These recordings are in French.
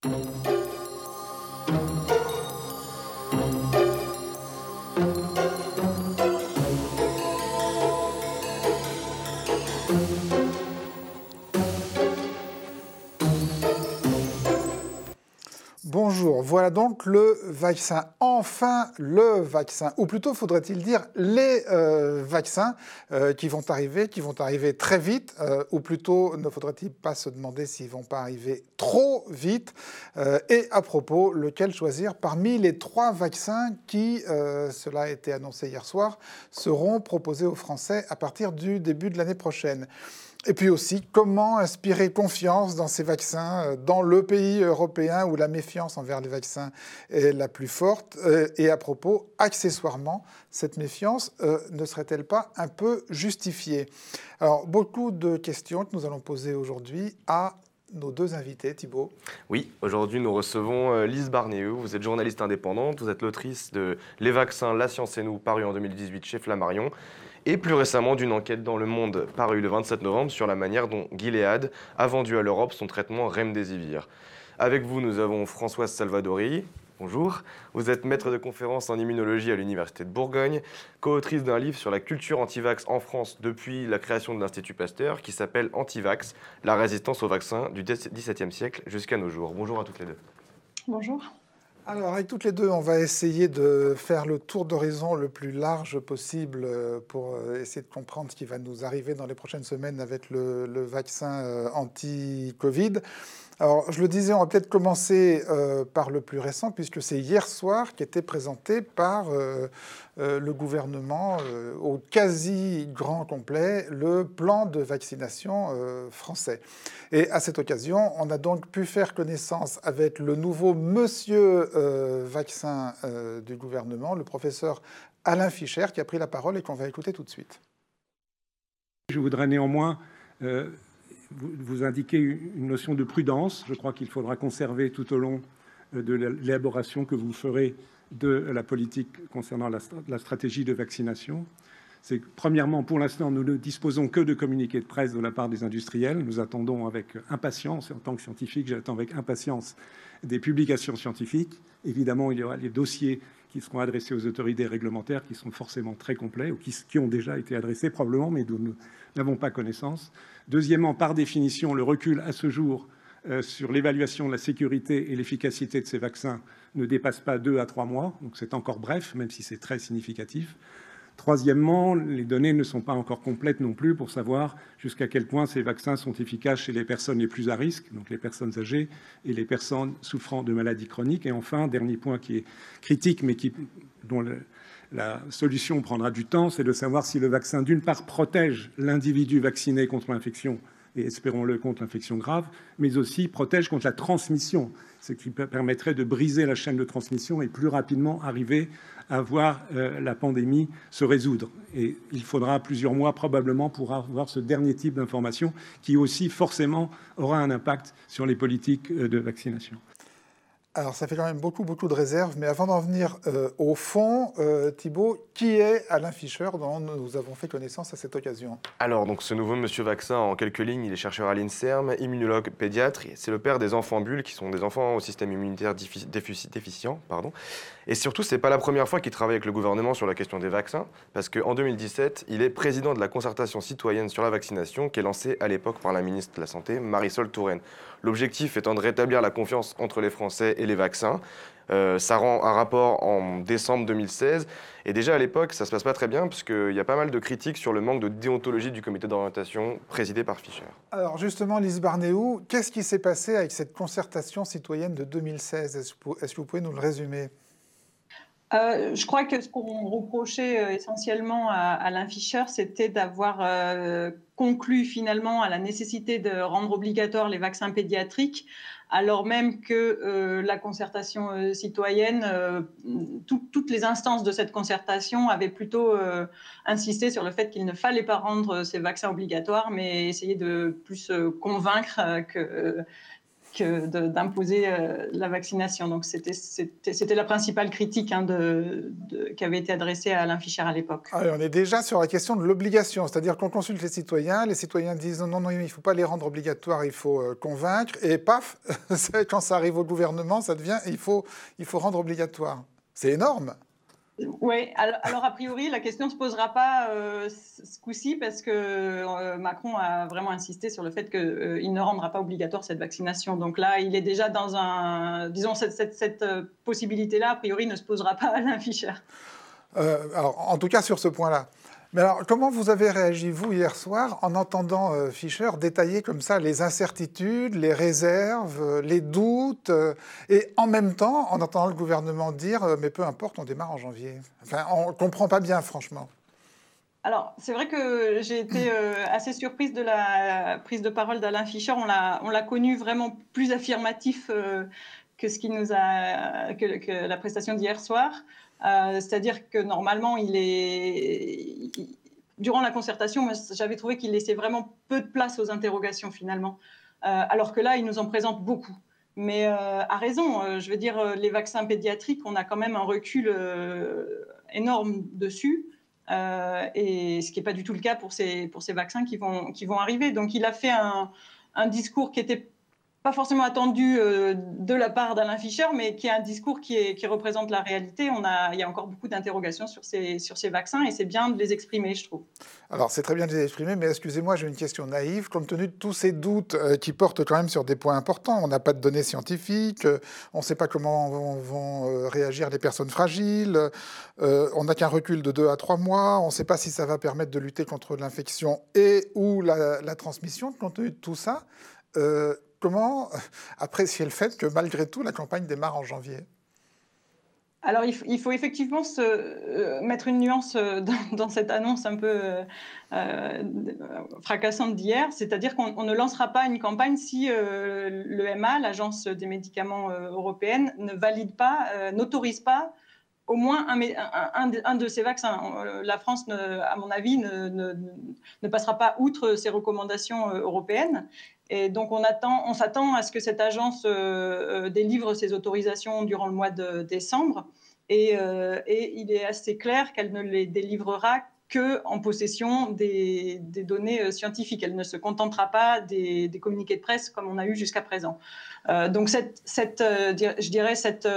Bonjour, voilà donc le vaccin. Enfin le vaccin, ou plutôt faudrait-il dire les vaccins qui vont arriver très vite, ou plutôt ne faudrait-il pas se demander s'ils vont pas arriver trop vite. Et à propos, lequel choisir parmi les 3 vaccins qui, cela a été annoncé hier soir, seront proposés aux Français à partir du début de l'année prochaine. Et puis aussi, comment inspirer confiance dans ces vaccins dans le pays européen où la méfiance envers les vaccins est la plus forte. Et à propos, accessoirement, cette méfiance ne serait-elle pas un peu justifiée? Alors, beaucoup de questions que nous allons poser aujourd'hui à nos 2 invités, Thibaut. Oui, aujourd'hui nous recevons Lise Barnéou. Vous êtes journaliste indépendante, vous êtes l'autrice de Les vaccins, la science et nous, paru en 2018 chez Flammarion. Et plus récemment d'une enquête dans Le Monde parue le 27 novembre sur la manière dont Gilead a vendu à l'Europe son traitement Remdesivir. Avec vous, nous avons Françoise Salvadori. Bonjour. Vous êtes maître de conférences en immunologie à l'Université de Bourgogne, co-autrice d'un livre sur la culture anti-vax en France depuis la création de l'Institut Pasteur qui s'appelle Anti-vax, la résistance aux vaccins du XVIIe siècle jusqu'à nos jours. Bonjour à toutes les deux. Bonjour. Alors, avec toutes les 2, on va essayer de faire le tour d'horizon le plus large possible pour essayer de comprendre ce qui va nous arriver dans les prochaines semaines avec le vaccin anti-Covid. Alors, je le disais, on va peut-être commencer par le plus récent, puisque c'est hier soir qu'était présenté par le gouvernement au quasi grand complet le plan de vaccination français. Et à cette occasion, on a donc pu faire connaissance avec le nouveau monsieur vaccin du gouvernement, le professeur Alain Fischer, qui a pris la parole et qu'on va écouter tout de suite. Je voudrais néanmoins vous indiquer une notion de prudence. Je crois qu'il faudra conserver tout au long de l'élaboration que vous ferez de la politique concernant la stratégie de vaccination. C'est premièrement, pour l'instant, nous ne disposons que de communiqués de presse de la part des industriels. Nous attendons avec impatience, et en tant que scientifique, j'attends avec impatience des publications scientifiques. Évidemment, il y aura les dossiers qui seront adressés aux autorités réglementaires, qui sont forcément très complets, ou qui ont déjà été adressés probablement, mais dont nous n'avons pas connaissance. Deuxièmement, par définition, le recul à ce jour sur l'évaluation de la sécurité et l'efficacité de ces vaccins ne dépasse pas 2 à 3 mois, donc c'est encore bref, même si c'est très significatif. Troisièmement, les données ne sont pas encore complètes non plus pour savoir jusqu'à quel point ces vaccins sont efficaces chez les personnes les plus à risque, donc les personnes âgées et les personnes souffrant de maladies chroniques. Et enfin, dernier point qui est critique, mais dont la solution prendra du temps, c'est de savoir si le vaccin, d'une part, protège l'individu vacciné contre l'infection, et espérons-le contre l'infection grave, mais aussi protège contre la transmission, ce qui permettrait de briser la chaîne de transmission et plus rapidement arriver à voir la pandémie se résoudre. Et il faudra plusieurs mois probablement pour avoir ce dernier type d'information qui aussi forcément aura un impact sur les politiques de vaccination. Alors, ça fait quand même beaucoup de réserves, mais avant d'en venir au fond, Thibaut, qui est Alain Fischer dont nous avons fait connaissance à cette occasion? Alors, donc, ce nouveau monsieur vaccin, en quelques lignes, il est chercheur à l'INSERM, immunologue pédiatre. C'est le père des enfants bulles, qui sont des enfants au système immunitaire déficient. Et surtout, c'est pas la première fois qu'il travaille avec le gouvernement sur la question des vaccins, parce qu'en 2017, il est président de la concertation citoyenne sur la vaccination, qui est lancée à l'époque par la ministre de la Santé, Marisol Touraine. L'objectif étant de rétablir la confiance entre les Français et les vaccins. Ça rend un rapport en décembre 2016. Et déjà à l'époque, ça se passe pas très bien, puisqu'il y a pas mal de critiques sur le manque de déontologie du comité d'orientation présidé par Fischer. Alors justement, Lise Barnéou, qu'est-ce qui s'est passé avec cette concertation citoyenne de 2016? Est-ce que vous pouvez nous le résumer? Je crois que ce qu'on reprochait essentiellement à Alain Fischer, c'était d'avoir conclu finalement à la nécessité de rendre obligatoires les vaccins pédiatriques, alors même que la concertation citoyenne, toutes les instances de cette concertation avaient plutôt insisté sur le fait qu'il ne fallait pas rendre ces vaccins obligatoires, mais essayer de plus convaincre que d'imposer la vaccination. Donc c'était la principale critique qui avait été adressée à Alain Fischer à l'époque. Ah, on est déjà sur la question de l'obligation, c'est-à-dire qu'on consulte les citoyens disent non, il ne faut pas les rendre obligatoires, il faut convaincre, et paf, quand ça arrive au gouvernement, ça devient il faut rendre obligatoire. C'est énorme. Oui, alors a priori, la question ne se posera pas ce coup-ci parce que Macron a vraiment insisté sur le fait qu'il ne rendra pas obligatoire cette vaccination. Donc là, il est déjà dans cette possibilité-là, a priori, ne se posera pas Alain Fischer. Alors, en tout cas, sur ce point-là. Mais alors, comment vous avez réagi, vous, hier soir, en entendant Fischer détailler comme ça les incertitudes, les réserves, les doutes, et en même temps, en entendant le gouvernement dire « mais peu importe, on démarre en janvier ». Enfin, on ne comprend pas bien, franchement. Alors, c'est vrai que j'ai été assez surprise de la prise de parole d'Alain Fischer. On l'a connu vraiment plus affirmatif que ce qui nous a que la prestation d'hier soir. C'est-à-dire que normalement, durant la concertation, j'avais trouvé qu'il laissait vraiment peu de place aux interrogations finalement, alors que là, il nous en présente beaucoup. Mais à raison, je veux dire, les vaccins pédiatriques, on a quand même un recul énorme dessus, et ce qui n'est pas du tout le cas pour ces vaccins qui vont arriver. Donc il a fait un discours qui était pas forcément attendu de la part d'Alain Fischer, mais qui est un discours qui représente la réalité. Il y a encore beaucoup d'interrogations sur ces vaccins et c'est bien de les exprimer, je trouve. Alors, c'est très bien de les exprimer, mais excusez-moi, j'ai une question naïve. Compte tenu de tous ces doutes qui portent quand même sur des points importants, on n'a pas de données scientifiques, on ne sait pas comment vont réagir les personnes fragiles, on n'a qu'un recul de 2 à 3 mois, on ne sait pas si ça va permettre de lutter contre l'infection et ou la transmission. Compte tenu de tout ça, comment apprécier le fait que malgré tout, la campagne démarre en janvier ? Alors, il faut effectivement mettre une nuance dans cette annonce un peu fracassante d'hier, c'est-à-dire qu'on ne lancera pas une campagne si l'EMA, l'Agence des médicaments européenne, ne valide pas, n'autorise pas au moins un de ces vaccins. La France, à mon avis, ne passera pas outre ces recommandations européennes. Et donc, on s'attend à ce que cette agence délivre ses autorisations durant le mois de décembre. Et il est assez clair qu'elle ne les délivrera qu'en possession des données scientifiques. Elle ne se contentera pas des communiqués de presse comme on a eu jusqu'à présent. Donc, je dirais cette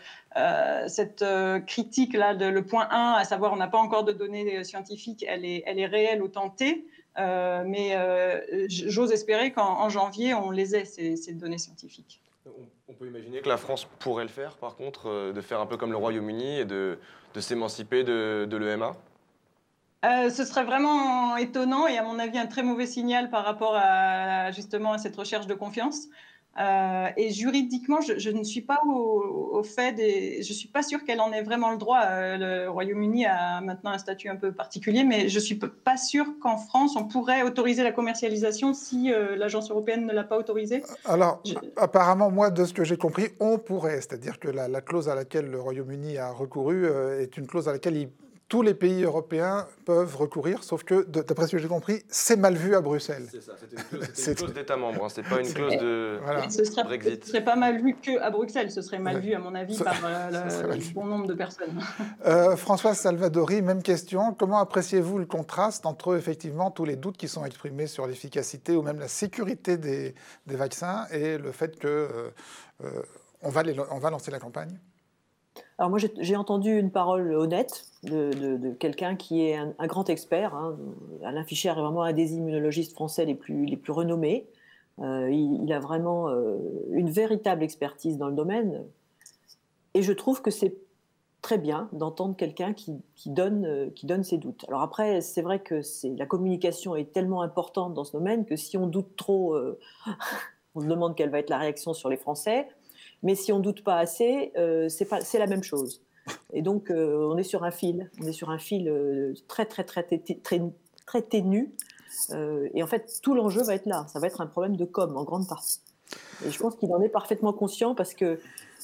critique-là, le point 1, à savoir on n'a pas encore de données scientifiques, elle est réelle autant T. Mais j'ose espérer qu'en janvier, on les ait, ces données scientifiques. On peut imaginer que la France pourrait le faire, par contre, de faire un peu comme le Royaume-Uni et de s'émanciper de l'EMA. Ce serait vraiment étonnant et à mon avis un très mauvais signal par rapport justement à cette recherche de confiance. Et juridiquement, je ne suis pas au fait je suis pas sûre qu'elle en ait vraiment le droit. Le Royaume-Uni a maintenant un statut un peu particulier, mais je suis pas sûre qu'en France on pourrait autoriser la commercialisation si l'agence européenne ne l'a pas autorisée. Alors, apparemment, moi, de ce que j'ai compris, on pourrait, c'est-à-dire que la clause à laquelle le Royaume-Uni a recouru est une clause à laquelle tous les pays européens peuvent recourir, sauf que, d'après ce que j'ai compris, c'est mal vu à Bruxelles. C'est ça, c'était une clause d'État membre, hein, c'est pas une clause de Brexit. Ce serait pas mal vu qu'à Bruxelles, ce serait mal vu, à mon avis, par le bon nombre de personnes. Françoise Salvadori, même question. Comment appréciez-vous le contraste entre, effectivement, tous les doutes qui sont exprimés sur l'efficacité ou même la sécurité des vaccins et le fait qu'on va lancer la campagne ? Alors moi, j'ai entendu une parole honnête de quelqu'un qui est un grand expert. Hein. Alain Fischer est vraiment un des immunologistes français les plus renommés. Il a vraiment une véritable expertise dans le domaine. Et je trouve que c'est très bien d'entendre quelqu'un qui donne ses doutes. Alors après, c'est vrai que la communication est tellement importante dans ce domaine que si on doute trop, on se demande quelle va être la réaction sur les Français. Mais si on ne doute pas assez, c'est la même chose. Et donc, on est sur un fil. On est sur un fil très ténu. Et en fait, tout l'enjeu va être là. Ça va être un problème de com, en grande partie. Et je pense qu'il en est parfaitement conscient parce que,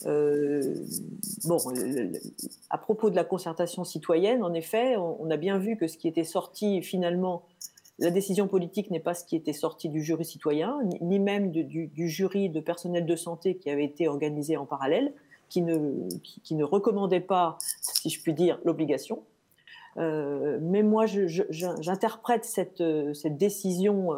à propos de la concertation citoyenne, en effet, on a bien vu que ce qui était sorti finalement la décision politique n'est pas ce qui était sorti du jury citoyen, ni même du jury de personnel de santé qui avait été organisé en parallèle, qui ne recommandait pas, si je puis dire, l'obligation. Mais moi, j'interprète cette décision,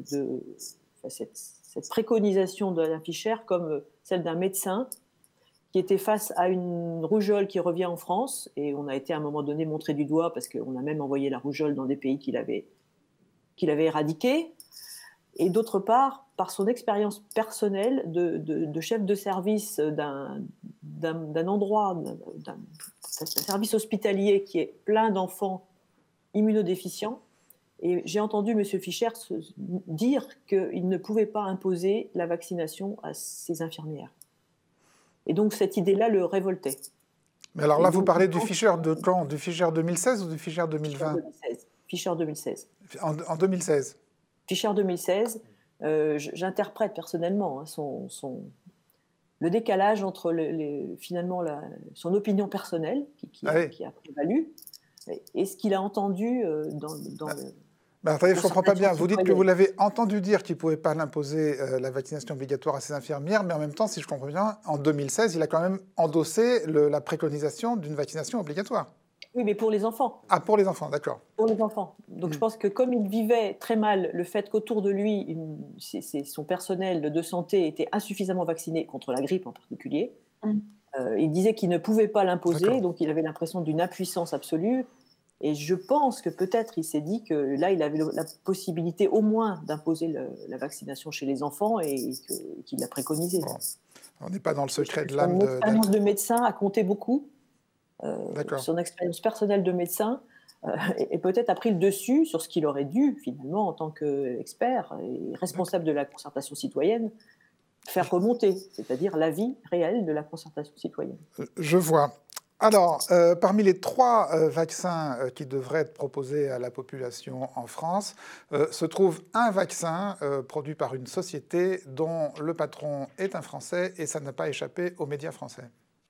cette préconisation de Alain Fischer comme celle d'un médecin qui était face à une rougeole qui revient en France, et on a été à un moment donné montré du doigt parce qu'on a même envoyé la rougeole dans des pays qu'il avait éradiquée, et d'autre part, par son expérience personnelle de chef de service d'un endroit, d'un service hospitalier qui est plein d'enfants immunodéficients. Et j'ai entendu M. Fischer dire qu'il ne pouvait pas imposer la vaccination à ses infirmières. Et donc cette idée-là le révoltait. Mais alors là, vous parlez du Fischer de quand? Du Fischer 2016 ou du Fischer 2020? Fischer 2016. En 2016. Fischer 2016, j'interprète personnellement le décalage entre finalement son opinion personnelle qui a prévalu et ce qu'il a entendu dans attendez, je ne comprends pas bien. Vous dites que vous l'avez entendu dire qu'il ne pouvait pas l'imposer la vaccination obligatoire à ses infirmières, mais en même temps, si je comprends bien, en 2016, il a quand même endossé la préconisation d'une vaccination obligatoire. Oui, mais pour les enfants. Ah, pour les enfants, d'accord. Pour les enfants. Donc je pense que comme il vivait très mal le fait qu'autour de lui, son personnel de santé était insuffisamment vacciné contre la grippe en particulier, il disait qu'il ne pouvait pas l'imposer, donc il avait l'impression d'une impuissance absolue. Et je pense que peut-être il s'est dit que là, il avait la possibilité au moins d'imposer la vaccination chez les enfants et qu'il l'a préconisé. Bon. On n'est pas dans le secret de l'âme. Son expérience de médecin a compté beaucoup. D'accord. Son expérience personnelle de médecin et peut-être a pris le dessus sur ce qu'il aurait dû, finalement, en tant qu'expert et responsable de la concertation citoyenne, faire remonter, c'est-à-dire l'avis réel de la concertation citoyenne. Je vois. Alors, parmi les 3 vaccins qui devraient être proposés à la population en France, se trouve un vaccin produit par une société dont le patron est un Français, et ça n'a pas échappé aux médias français.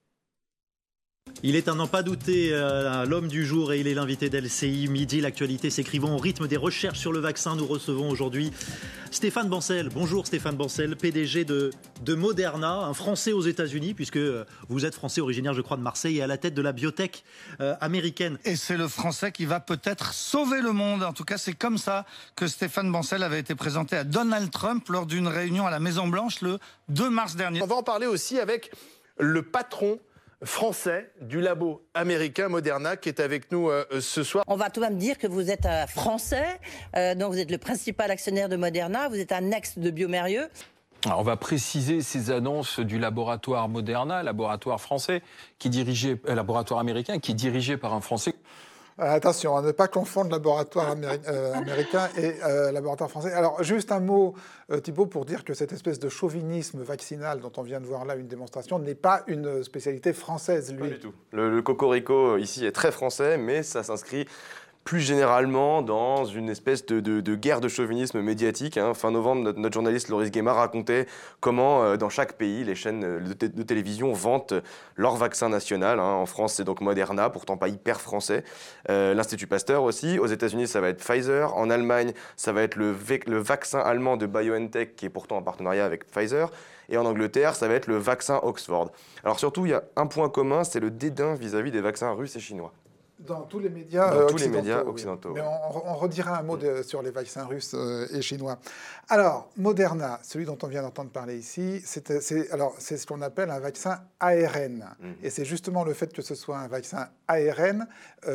Il est à n'en pas douter l'homme du jour et il est l'invité d'LCI Midi. L'actualité s'écrivant au rythme des recherches sur le vaccin. Nous recevons aujourd'hui Stéphane Bancel. Bonjour Stéphane Bancel, PDG de Moderna, un Français aux États-Unis, puisque vous êtes Français originaire, je crois, de Marseille et à la tête de la biotech américaine. Et c'est le Français qui va peut-être sauver le monde. En tout cas, c'est comme ça que Stéphane Bancel avait été présenté à Donald Trump lors d'une réunion à la Maison-Blanche le 2 mars dernier. On va en parler aussi avec le patron français du labo américain Moderna qui est avec nous ce soir. On va tout de même dire que vous êtes un Français, donc vous êtes le principal actionnaire de Moderna, vous êtes un ex de Biomérieux. Alors on va préciser ces annonces du laboratoire Moderna, laboratoire français, laboratoire américain, qui est dirigé par un Français. Attention, à ne pas confondre laboratoire américain et laboratoire français. Alors, juste un mot, Thibault, pour dire que cette espèce de chauvinisme vaccinal dont on vient de voir là une démonstration n'est pas une spécialité française, lui. Pas du tout. Le cocorico ici est très français, mais ça s'inscrit plus généralement dans une espèce de guerre de chauvinisme médiatique. Fin novembre, notre journaliste Loris Guémard racontait comment, dans chaque pays, les chaînes de télévision vantent leur vaccin national. En France, c'est donc Moderna, pourtant pas hyper français. L'Institut Pasteur aussi. Aux États-Unis, ça va être Pfizer. En Allemagne, ça va être le vaccin allemand de BioNTech, qui est pourtant en partenariat avec Pfizer. Et en Angleterre, ça va être le vaccin Oxford. Alors surtout, il y a un point commun, c'est le dédain vis-à-vis des vaccins russes et chinois. Dans tous les médias occidentaux. Oui. Mais on redira un mot sur les vaccins russes et chinois. Alors, Moderna, celui dont on vient d'entendre parler ici, c'est ce qu'on appelle un vaccin ARN. Et c'est justement le fait que ce soit un vaccin ARN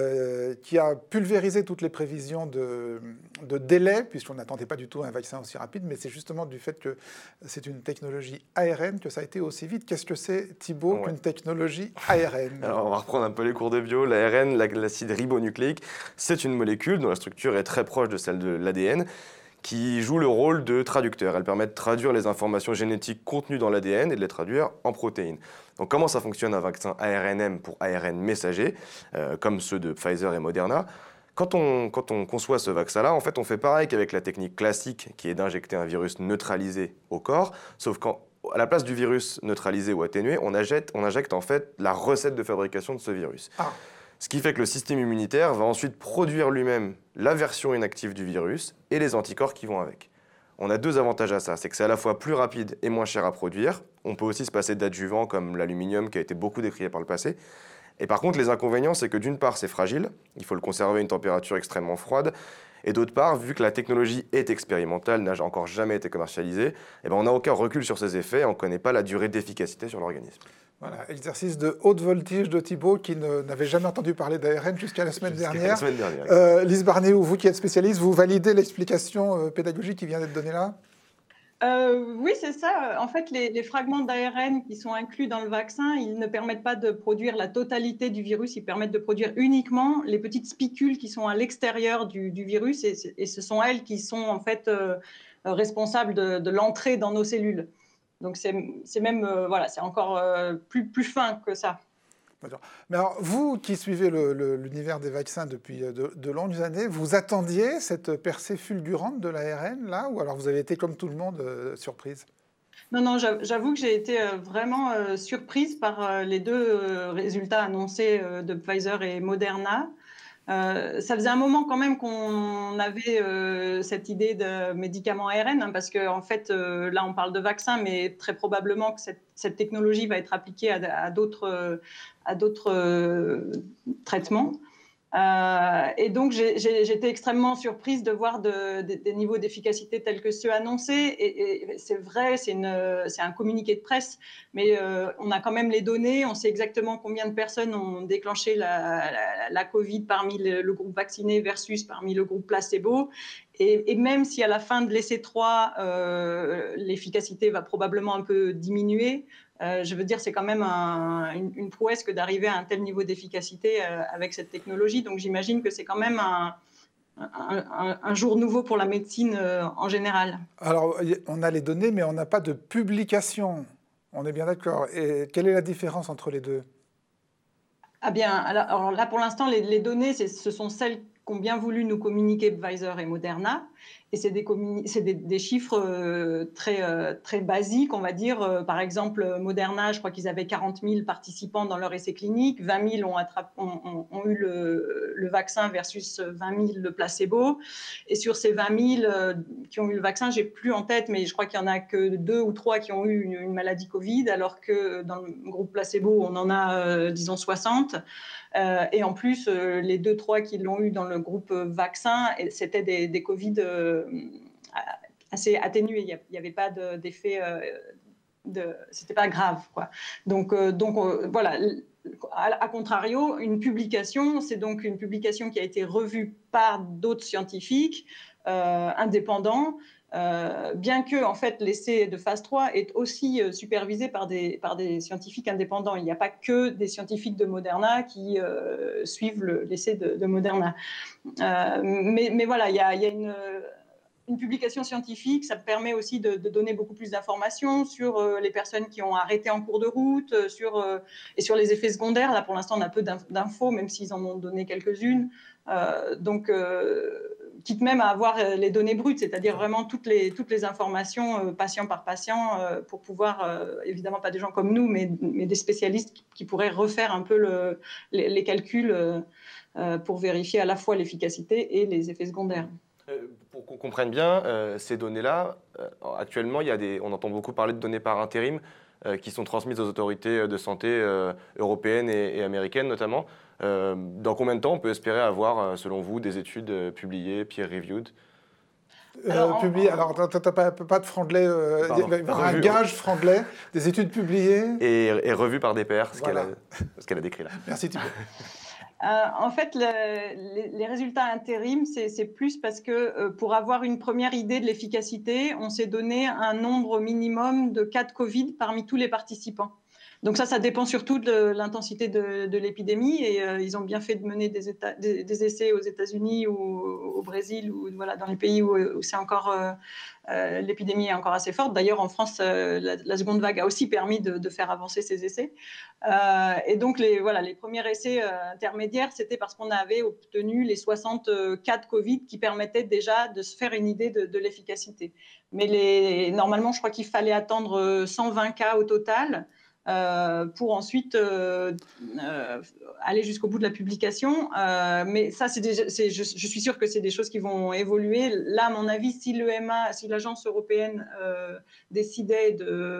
qui a pulvérisé toutes les prévisions de délai, puisqu'on n'attendait pas du tout un vaccin aussi rapide, mais c'est justement du fait que c'est une technologie ARN que ça a été aussi vite. Qu'est-ce que c'est, Thibault, qu'une technologie ARN? Alors, on va reprendre un peu les cours de bio. L'ARN, l'acide ribonucléique, c'est une molécule dont la structure est très proche de celle de l'ADN, qui joue le rôle de traducteur. Elle permet de traduire les informations génétiques contenues dans l'ADN et de les traduire en protéines. Donc comment ça fonctionne un vaccin ARNM pour ARN messager, comme ceux de Pfizer et Moderna? Quand on conçoit ce vaccin-là, en fait, on fait pareil qu'avec la technique classique qui est d'injecter un virus neutralisé au corps, sauf qu'à la place du virus neutralisé ou atténué, on injecte en fait la recette de fabrication de ce virus. Ce qui fait que le système immunitaire va ensuite produire lui-même la version inactive du virus et les anticorps qui vont avec. On a 2 avantages à ça, c'est que c'est à la fois plus rapide et moins cher à produire. On peut aussi se passer d'adjuvants comme l'aluminium qui a été beaucoup décrié par le passé. Et par contre, les inconvénients, c'est que d'une part, c'est fragile, il faut le conserver à une température extrêmement froide, et d'autre part, vu que la technologie est expérimentale, n'a encore jamais été commercialisée, on n'a aucun recul sur ses effets et on ne connaît pas la durée d'efficacité sur l'organisme. Voilà, exercice de haute voltige de Thibault qui n'avait jamais entendu parler d'ARN jusqu'à la semaine dernière. Lise Barnéou, vous qui êtes spécialiste, vous validez l'explication pédagogique qui vient d'être donnée là ? Oui, c'est ça. En fait, les fragments d'ARN qui sont inclus dans le vaccin, ils ne permettent pas de produire la totalité du virus, ils permettent de produire uniquement les petites spicules qui sont à l'extérieur du virus et ce sont elles qui sont en fait responsables de l'entrée dans nos cellules. Donc c'est même c'est encore plus fin que ça. Mais alors, vous qui suivez l'univers des vaccins depuis de longues années, vous attendiez cette percée fulgurante de l'ARN, là, ou alors vous avez été, comme tout le monde, surprise ? Non, j'avoue que j'ai été vraiment surprise par les 2 résultats annoncés de Pfizer et Moderna. Ça faisait un moment quand même qu'on avait cette idée de médicament ARN, parce qu'en fait, là, on parle de vaccin, mais très probablement que cette technologie va être appliquée à d'autres traitements. Et donc, j'étais extrêmement surprise de voir des niveaux d'efficacité tels que ceux annoncés. Et c'est vrai, c'est un communiqué de presse, mais on a quand même les données. On sait exactement combien de personnes ont déclenché la Covid parmi le groupe vacciné versus parmi le groupe placebo. Et même si à la fin de l'essai 3, l'efficacité va probablement un peu diminuer, je veux dire, c'est quand même une prouesse que d'arriver à un tel niveau d'efficacité avec cette technologie. Donc j'imagine que c'est quand même un jour nouveau pour la médecine en général. Alors, on a les données, mais on n'a pas de publication. On est bien d'accord. Et quelle est la différence entre les 2 ? Ah bien, alors là, pour l'instant, les données, ce sont celles qu'ont bien voulu nous communiquer Pfizer et Moderna. Et c'est des chiffres très basiques, on va dire. Par exemple, Moderna, je crois qu'ils avaient 40 000 participants dans leur essai clinique. 20 000 ont eu le vaccin versus 20 000 le placebo. Et sur ces 20 000 qui ont eu le vaccin, j'ai plus en tête, mais je crois qu'il n'y en a que 2 ou 3 qui ont eu une maladie Covid, alors que dans le groupe placebo, on en a, disons, 60. Et en plus, les 2-3 qui l'ont eu dans le groupe vaccin, c'était des Covid assez atténués. Il n'y avait pas d'effet, c'était pas grave, quoi. Donc voilà. A contrario, une publication, c'est donc une publication qui a été revue par d'autres scientifiques indépendants. Bien que en fait, l'essai de phase 3 est aussi supervisé par des scientifiques indépendants. Il n'y a pas que des scientifiques de Moderna qui suivent l'essai de Moderna. Mais voilà, il y a une publication scientifique, ça permet aussi de donner beaucoup plus d'informations sur les personnes qui ont arrêté en cours de route, et sur les effets secondaires. Là, pour l'instant, on a peu d'infos, même s'ils en ont donné quelques-unes. Quitte même à avoir les données brutes, c'est-à-dire vraiment toutes les informations patient par patient pour pouvoir, évidemment pas des gens comme nous, mais des spécialistes qui pourraient refaire un peu les calculs pour vérifier à la fois l'efficacité et les effets secondaires. Pour qu'on comprenne bien, ces données-là, actuellement, on entend beaucoup parler de données par intérim qui sont transmises aux autorités de santé européennes et américaines notamment. Dans combien de temps on peut espérer avoir, selon vous, des études publiées, peer-reviewed ? Alors, t'as pas de franglais, un gage franglais, des études publiées et revues par des pairs, ce qu'elle a décrit là. Merci Thibault. En fait, les résultats intérim, c'est plus parce que pour avoir une première idée de l'efficacité, on s'est donné un nombre minimum de cas de Covid parmi tous les participants. Donc ça dépend surtout de l'intensité de l'épidémie, et ils ont bien fait de mener des essais aux États-Unis ou au Brésil, ou voilà, dans les pays où c'est encore l'épidémie est encore assez forte. D'ailleurs, en France, la seconde vague a aussi permis de faire avancer ces essais. Et donc les premiers essais intermédiaires, c'était parce qu'on avait obtenu les 60 cas de Covid qui permettaient déjà de se faire une idée de l'efficacité. Mais normalement, je crois qu'il fallait attendre 120 cas au total. pour ensuite aller jusqu'au bout de la publication. Mais ça, je suis sûre que c'est des choses qui vont évoluer. Là, à mon avis, si l'EMA, si l'agence européenne décidait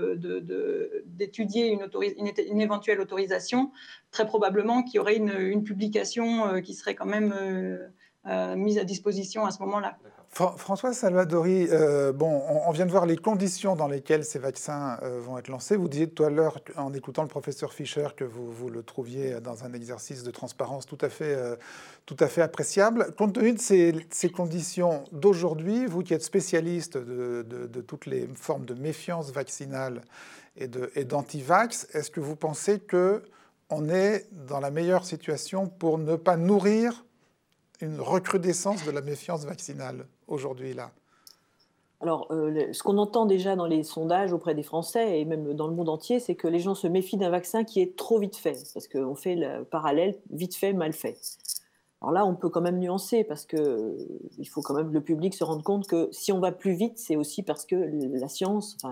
d'étudier une éventuelle autorisation, très probablement qu'il y aurait une publication qui serait quand même mise à disposition à ce moment-là. Françoise Salvadori, on vient de voir les conditions dans lesquelles ces vaccins vont être lancés. Vous disiez tout à l'heure, en écoutant le professeur Fischer, que vous le trouviez dans un exercice de transparence tout à fait appréciable. Compte tenu de ces conditions d'aujourd'hui, vous qui êtes spécialiste de toutes les formes de méfiance vaccinale et d'anti-vax, est-ce que vous pensez qu'on est dans la meilleure situation pour ne pas nourrir une recrudescence de la méfiance vaccinale aujourd'hui, là? Alors, ce qu'on entend déjà dans les sondages auprès des Français et même dans le monde entier, c'est que les gens se méfient d'un vaccin qui est trop vite fait, parce qu'on fait le parallèle vite fait, mal fait. Alors là, on peut quand même nuancer, parce qu'il faut quand même que le public se rende compte que si on va plus vite, c'est aussi parce que la science, enfin,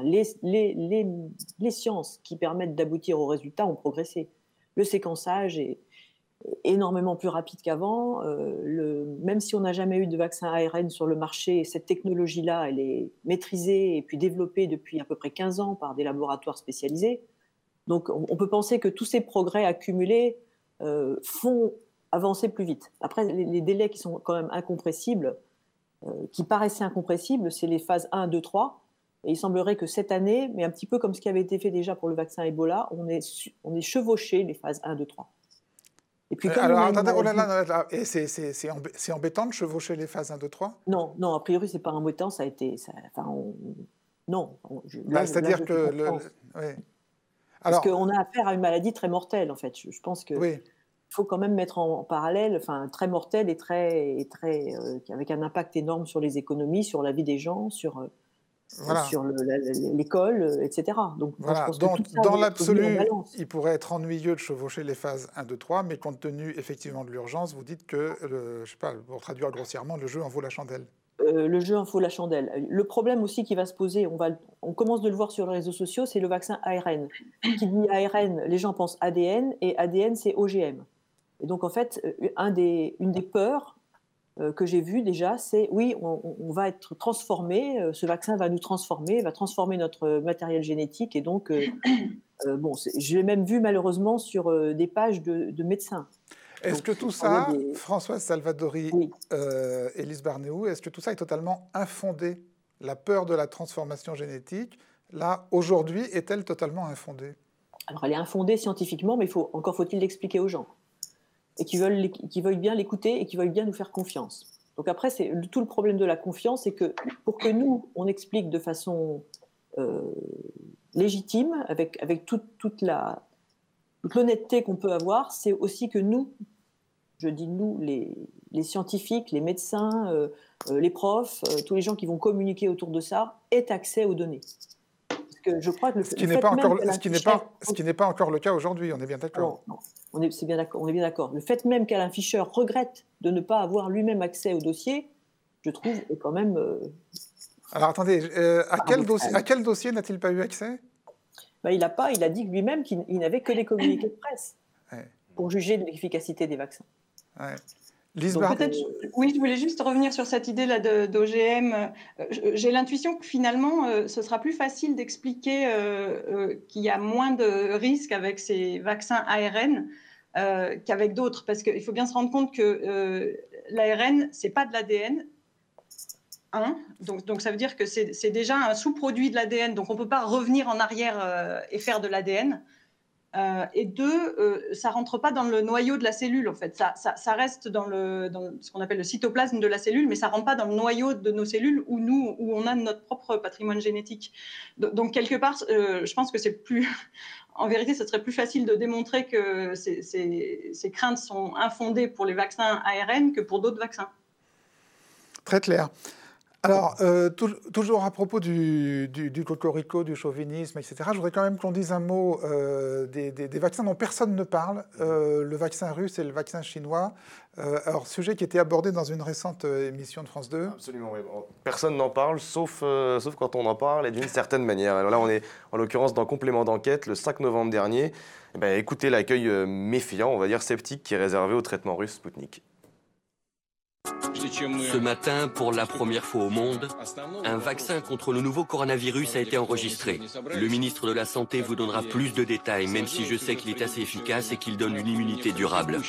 les sciences qui permettent d'aboutir aux résultats ont progressé. Le séquençage est énormément plus rapide qu'avant. Même si on n'a jamais eu de vaccin ARN sur le marché, cette technologie-là, elle est maîtrisée et puis développée depuis à peu près 15 ans par des laboratoires spécialisés. Donc on peut penser que tous ces progrès accumulés font avancer plus vite. Après, les délais qui sont quand même incompressibles, qui paraissaient incompressibles, c'est les phases 1, 2, 3. Et il semblerait que cette année, mais un petit peu comme ce qui avait été fait déjà pour le vaccin Ebola, on est chevauché les phases 1, 2, 3. Et puis, alors, attendez, et c'est embêtant de chevaucher les phases 1, 2, 3 ? Non, a priori, c'est pas embêtant, ça a été... non. C'est-à-dire que... Oui. Parce qu'on a affaire à une maladie très mortelle, en fait. Je pense qu'il faut quand même mettre en parallèle, très mortelle et avec un impact énorme sur les économies, sur la vie des gens, sur l'école, etc. Donc, voilà. Dans l'absolu, il pourrait être ennuyeux de chevaucher les phases 1, 2, 3, mais compte tenu effectivement de l'urgence, vous dites que, je sais pas, pour traduire grossièrement, le jeu en vaut la chandelle. Le jeu en vaut la chandelle. Le problème aussi qui va se poser, on commence de le voir sur les réseaux sociaux, c'est le vaccin ARN. Qui dit ARN, les gens pensent ADN, et ADN, c'est OGM. Et donc, en fait, une des peurs que j'ai vu déjà, c'est oui, on va être transformé, ce vaccin va nous transformer, va transformer notre matériel génétique, et donc, je l'ai même vu malheureusement sur des pages de médecins. Est-ce que tout ça, Françoise Salvadori, Élise Barnéou, est-ce que tout ça est totalement infondé? La peur de la transformation génétique, là, aujourd'hui, est-elle totalement infondée? Alors, elle est infondée scientifiquement, mais encore faut-il l'expliquer aux gens. Et qui veulent bien l'écouter et qui veulent bien nous faire confiance. Donc après, tout le problème de la confiance, c'est que pour que nous, on explique de façon légitime, avec toute l'honnêteté qu'on peut avoir, c'est aussi que nous, je dis nous, les scientifiques, les médecins, les profs, tous les gens qui vont communiquer autour de ça, aient accès aux données. Je crois que ce qui n'est pas encore le cas aujourd'hui, on est bien d'accord. Non. On est bien d'accord. Le fait même qu'Alain Fischer regrette de ne pas avoir lui-même accès au dossier, je trouve, est quand même... Alors attendez, à quel dossier n'a-t-il pas eu accès? Il a dit lui-même qu'il n'avait que les communiqués de presse pour juger de l'efficacité des vaccins. Ouais. Oui, je voulais juste revenir sur cette idée-là d'OGM. J'ai l'intuition que finalement, ce sera plus facile d'expliquer qu'il y a moins de risques avec ces vaccins ARN qu'avec d'autres. Parce qu'il faut bien se rendre compte que l'ARN, ce n'est pas de l'ADN. Donc ça veut dire que c'est déjà un sous-produit de l'ADN. Donc on ne peut pas revenir en arrière et faire de l'ADN. Et deux, ça ne rentre pas dans le noyau de la cellule, en fait. Ça reste dans ce qu'on appelle le cytoplasme de la cellule, mais ça ne rentre pas dans le noyau de nos cellules où on a notre propre patrimoine génétique. Donc, quelque part, je pense que c'est plus... En vérité, ce serait plus facile de démontrer que ces craintes sont infondées pour les vaccins ARN que pour d'autres vaccins. Très clair. Alors, toujours à propos du cocorico, du chauvinisme, etc., je voudrais quand même qu'on dise un mot des vaccins dont personne ne parle, le vaccin russe et le vaccin chinois. Alors, sujet qui était abordé dans une récente émission de France 2. Absolument, oui. Personne n'en parle, sauf quand on en parle, et d'une certaine manière. Alors là, on est en l'occurrence dans Complément d'enquête, le 5 novembre dernier. Eh bien, écoutez l'accueil méfiant, on va dire sceptique, qui est réservé au traitement russe Sputnik. Ce matin, pour la première fois au monde, un vaccin contre le nouveau coronavirus a été enregistré. Le ministre de la Santé vous donnera plus de détails, même si je sais qu'il est assez efficace et qu'il donne une immunité durable.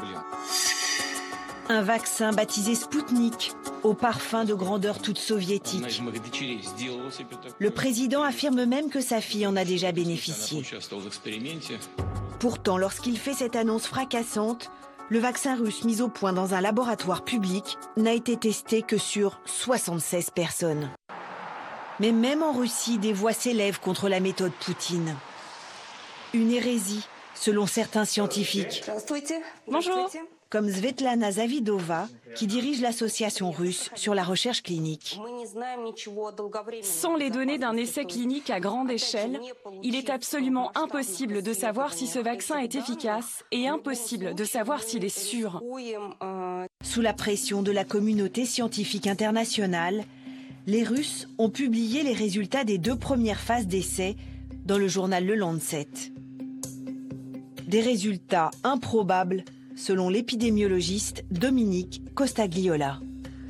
Un vaccin baptisé Sputnik, au parfum de grandeur toute soviétique. Le président affirme même que sa fille en a déjà bénéficié. Pourtant, lorsqu'il fait cette annonce fracassante, le vaccin russe mis au point dans un laboratoire public n'a été testé que sur 76 personnes. Mais même en Russie, des voix s'élèvent contre la méthode Poutine. Une hérésie, selon certains scientifiques. Bonjour. Comme Svetlana Zavidova, qui dirige l'association russe sur la recherche clinique. Sans les données d'un essai clinique à grande échelle, il est absolument impossible de savoir si ce vaccin est efficace et impossible de savoir s'il est sûr. Sous la pression de la communauté scientifique internationale, les Russes ont publié les résultats des 2 premières phases d'essai dans le journal Le Lancet. Des résultats improbables, selon l'épidémiologiste Dominique Costagliola.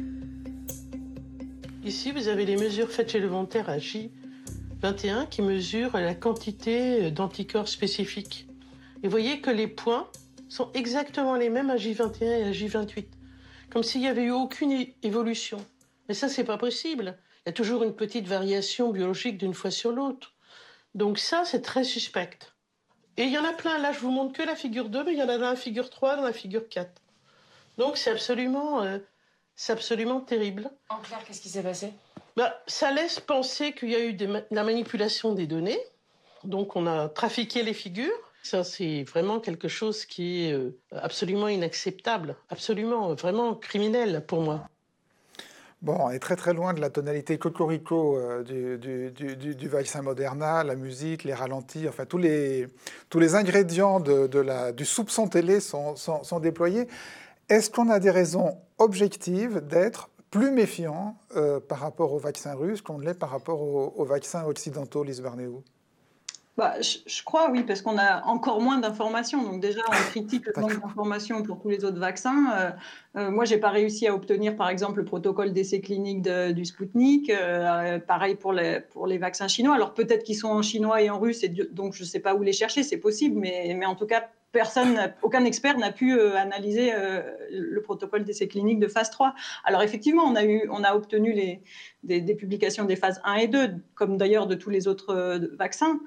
Ici, vous avez les mesures faites chez le volontaire à J21 qui mesurent la quantité d'anticorps spécifiques. Et vous voyez que les points sont exactement les mêmes à J21 et à J28, comme s'il n'y avait eu aucune évolution. Mais ça, c'est pas possible. Il y a toujours une petite variation biologique d'une fois sur l'autre. Donc ça, c'est très suspect. Et il y en a plein. Là, je vous montre que la figure 2, mais il y en a dans la figure 3, dans la figure 4. Donc, c'est absolument terrible. En clair, qu'est-ce qui s'est passé ? Ça laisse penser qu'il y a eu la manipulation des données. Donc, on a trafiqué les figures. Ça, c'est vraiment quelque chose qui est absolument inacceptable. Absolument, vraiment criminel pour moi. Bon, on est très très loin de la tonalité cocorico du vaccin Moderna, la musique, les ralentis, enfin tous les ingrédients du soupçon télé sont déployés. Est-ce qu'on a des raisons objectives d'être plus méfiant par rapport aux vaccins russes qu'on ne l'est par rapport aux vaccins occidentaux, Lise Barnéou ? Je crois, oui, parce qu'on a encore moins d'informations. Donc déjà, on critique le manque d'informations pour tous les autres vaccins. Moi, je n'ai pas réussi à obtenir, par exemple, le protocole d'essai clinique du Sputnik. Pareil pour les vaccins chinois. Alors peut-être qu'ils sont en chinois et en russe, et donc je ne sais pas où les chercher, c'est possible. Mais en tout cas, aucun expert n'a pu analyser le protocole d'essai clinique de phase 3. Alors effectivement, on a obtenu des publications des phases 1 et 2, comme d'ailleurs de tous les autres vaccins.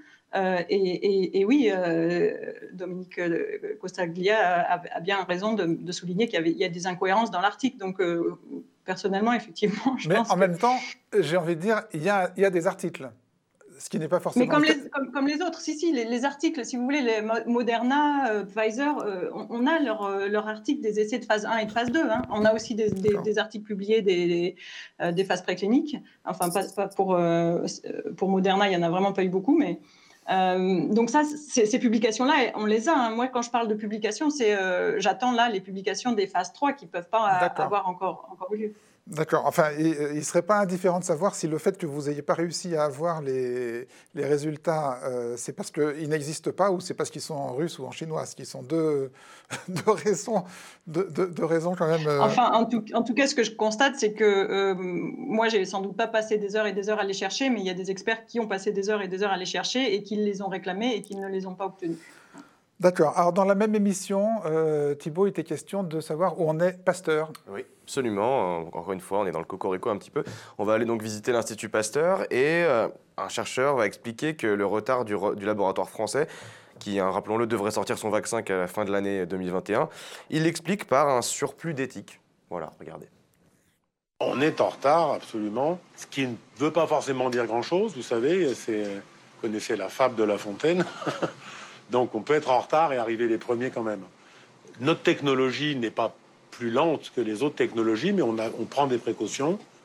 Et oui, Dominique Costaglia a bien raison de souligner qu'il y a des incohérences dans l'article. Donc, personnellement, effectivement, je pense. Mais en même temps, j'ai envie de dire, il y a des articles. Ce qui n'est pas forcément. Mais comme les autres, les articles, si vous voulez, les Moderna, Pfizer, on a leur article des essais de phase 1 et de phase 2. Hein. On a aussi des articles publiés des phases précliniques. Enfin, pas pour Moderna, il n'y en a vraiment pas eu beaucoup, mais. Donc ça, ces publications-là, on les a. Hein. Moi, quand je parle de publications, j'attends là les publications des phases 3 qui ne peuvent pas avoir encore eu lieu. D'accord. Enfin, il ne serait pas indifférent de savoir si le fait que vous n'ayez pas réussi à avoir les résultats, c'est parce qu'ils n'existent pas ou c'est parce qu'ils sont en russe ou en chinois, ce qui sont deux raisons quand même. Enfin, en tout cas, ce que je constate, c'est que moi, j'ai sans doute pas passé des heures et des heures à les chercher, mais il y a des experts qui ont passé des heures et des heures à les chercher et qui les ont réclamés et qui ne les ont pas obtenus. D'accord. Alors, dans la même émission, Thibault, il était question de savoir où en est Pasteur. Oui, absolument. Encore une fois, on est dans le cocorico un petit peu. On va aller donc visiter l'Institut Pasteur et un chercheur va expliquer que le retard du laboratoire français, qui, rappelons-le, devrait sortir son vaccin qu'à la fin de l'année 2021, il l'explique par un surplus d'éthique. Voilà, regardez. On est en retard, absolument. Ce qui ne veut pas forcément dire grand-chose, vous savez. Vous connaissez la fable de La Fontaine. Donc on peut être en retard et arriver les premiers quand même. Notre technologie n'est pas plus lente que les autres technologies, mais on prend des précautions.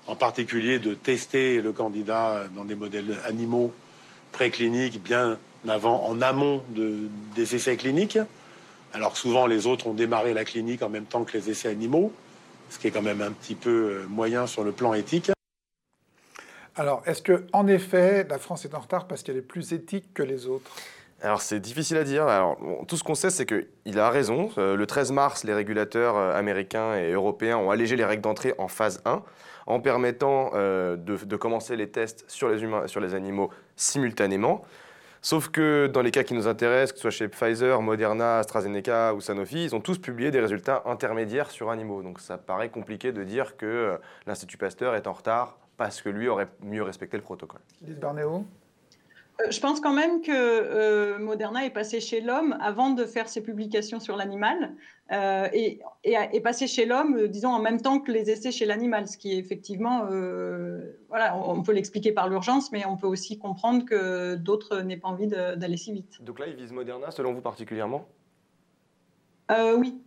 en particulier de tester le candidat dans des modèles animaux précliniques bien en amont des essais cliniques. Alors que souvent, les autres ont démarré la clinique en même temps que les essais animaux, ce qui est quand même un petit peu moyen sur le plan éthique. Alors, est-ce qu'en effet, la France est en retard parce qu'elle est plus éthique que les autres ? Alors, c'est difficile à dire. Alors, tout ce qu'on sait, c'est qu'il a raison. Le 13 mars, les régulateurs américains et européens ont allégé les règles d'entrée en phase 1 en permettant de commencer les tests sur les humains et sur les animaux simultanément. Sauf que dans les cas qui nous intéressent, que ce soit chez Pfizer, Moderna, AstraZeneca ou Sanofi, ils ont tous publié des résultats intermédiaires sur animaux. Donc ça paraît compliqué de dire que l'Institut Pasteur est en retard parce que lui aurait mieux respecté le protocole. Lise Barnéo ? Je pense quand même que Moderna est passé chez l'homme avant de faire ses publications sur l'animal et est passé chez l'homme, disons, en même temps que les essais chez l'animal, ce qui est effectivement, voilà, on peut l'expliquer par l'urgence, mais on peut aussi comprendre que d'autres n'aient pas envie d'aller si vite. Donc là, ils visent Moderna, selon vous particulièrement ? Oui.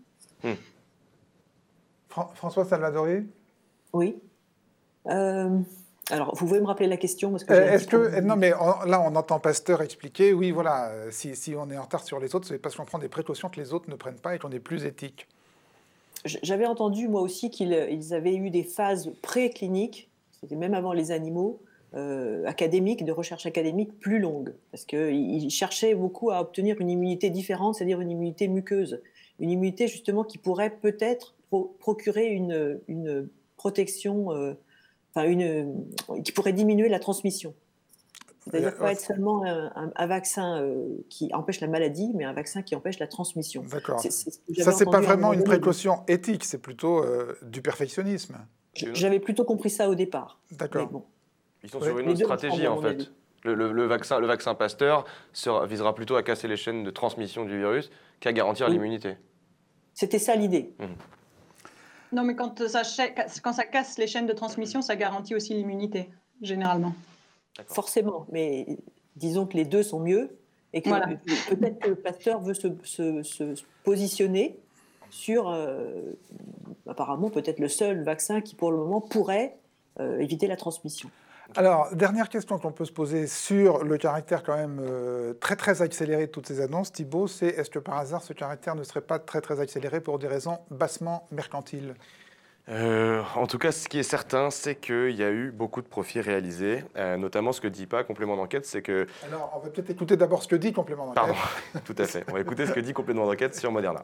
François Salvadori ? Oui. Alors, vous pouvez me rappeler la question parce que non, mais là, on entend Pasteur expliquer, oui, voilà, si on est en retard sur les autres, c'est parce qu'on prend des précautions que les autres ne prennent pas et qu'on est plus éthique. J'avais entendu, moi aussi, qu'ils avaient eu des phases précliniques, c'était même avant les animaux, académiques, de recherche académique plus longues, parce qu'ils cherchaient beaucoup à obtenir une immunité différente, c'est-à-dire une immunité muqueuse, une immunité justement qui pourrait peut-être procurer une protection... qui pourrait diminuer la transmission. C'est-à-dire pas être seulement un vaccin qui empêche la maladie, mais un vaccin qui empêche la transmission. D'accord. Ça, c'est pas vraiment une précaution éthique, c'est plutôt du perfectionnisme. J'avais plutôt compris ça au départ. D'accord. Bon. Ils sont sur une autre stratégie, en fait. Le vaccin Pasteur visera plutôt à casser les chaînes de transmission du virus qu'à garantir l'immunité. C'était ça l'idée. Non, mais quand ça casse les chaînes de transmission, ça garantit aussi l'immunité, généralement. Forcément, mais disons que les deux sont mieux et que peut-être que Pasteur veut se positionner sur, apparemment, peut-être le seul vaccin qui, pour le moment, pourrait éviter la transmission. Alors, dernière question qu'on peut se poser sur le caractère quand même très très accéléré de toutes ces annonces, Thibault, c'est est-ce que par hasard ce caractère ne serait pas très très accéléré pour des raisons bassement mercantiles ? En tout cas, ce qui est certain, c'est qu'il y a eu beaucoup de profits réalisés, notamment ce que dit pas Complément d'enquête, c'est que... Alors, on va peut-être écouter d'abord ce que dit Complément d'enquête. Pardon, tout à fait. On va écouter ce que dit Complément d'enquête sur Moderna.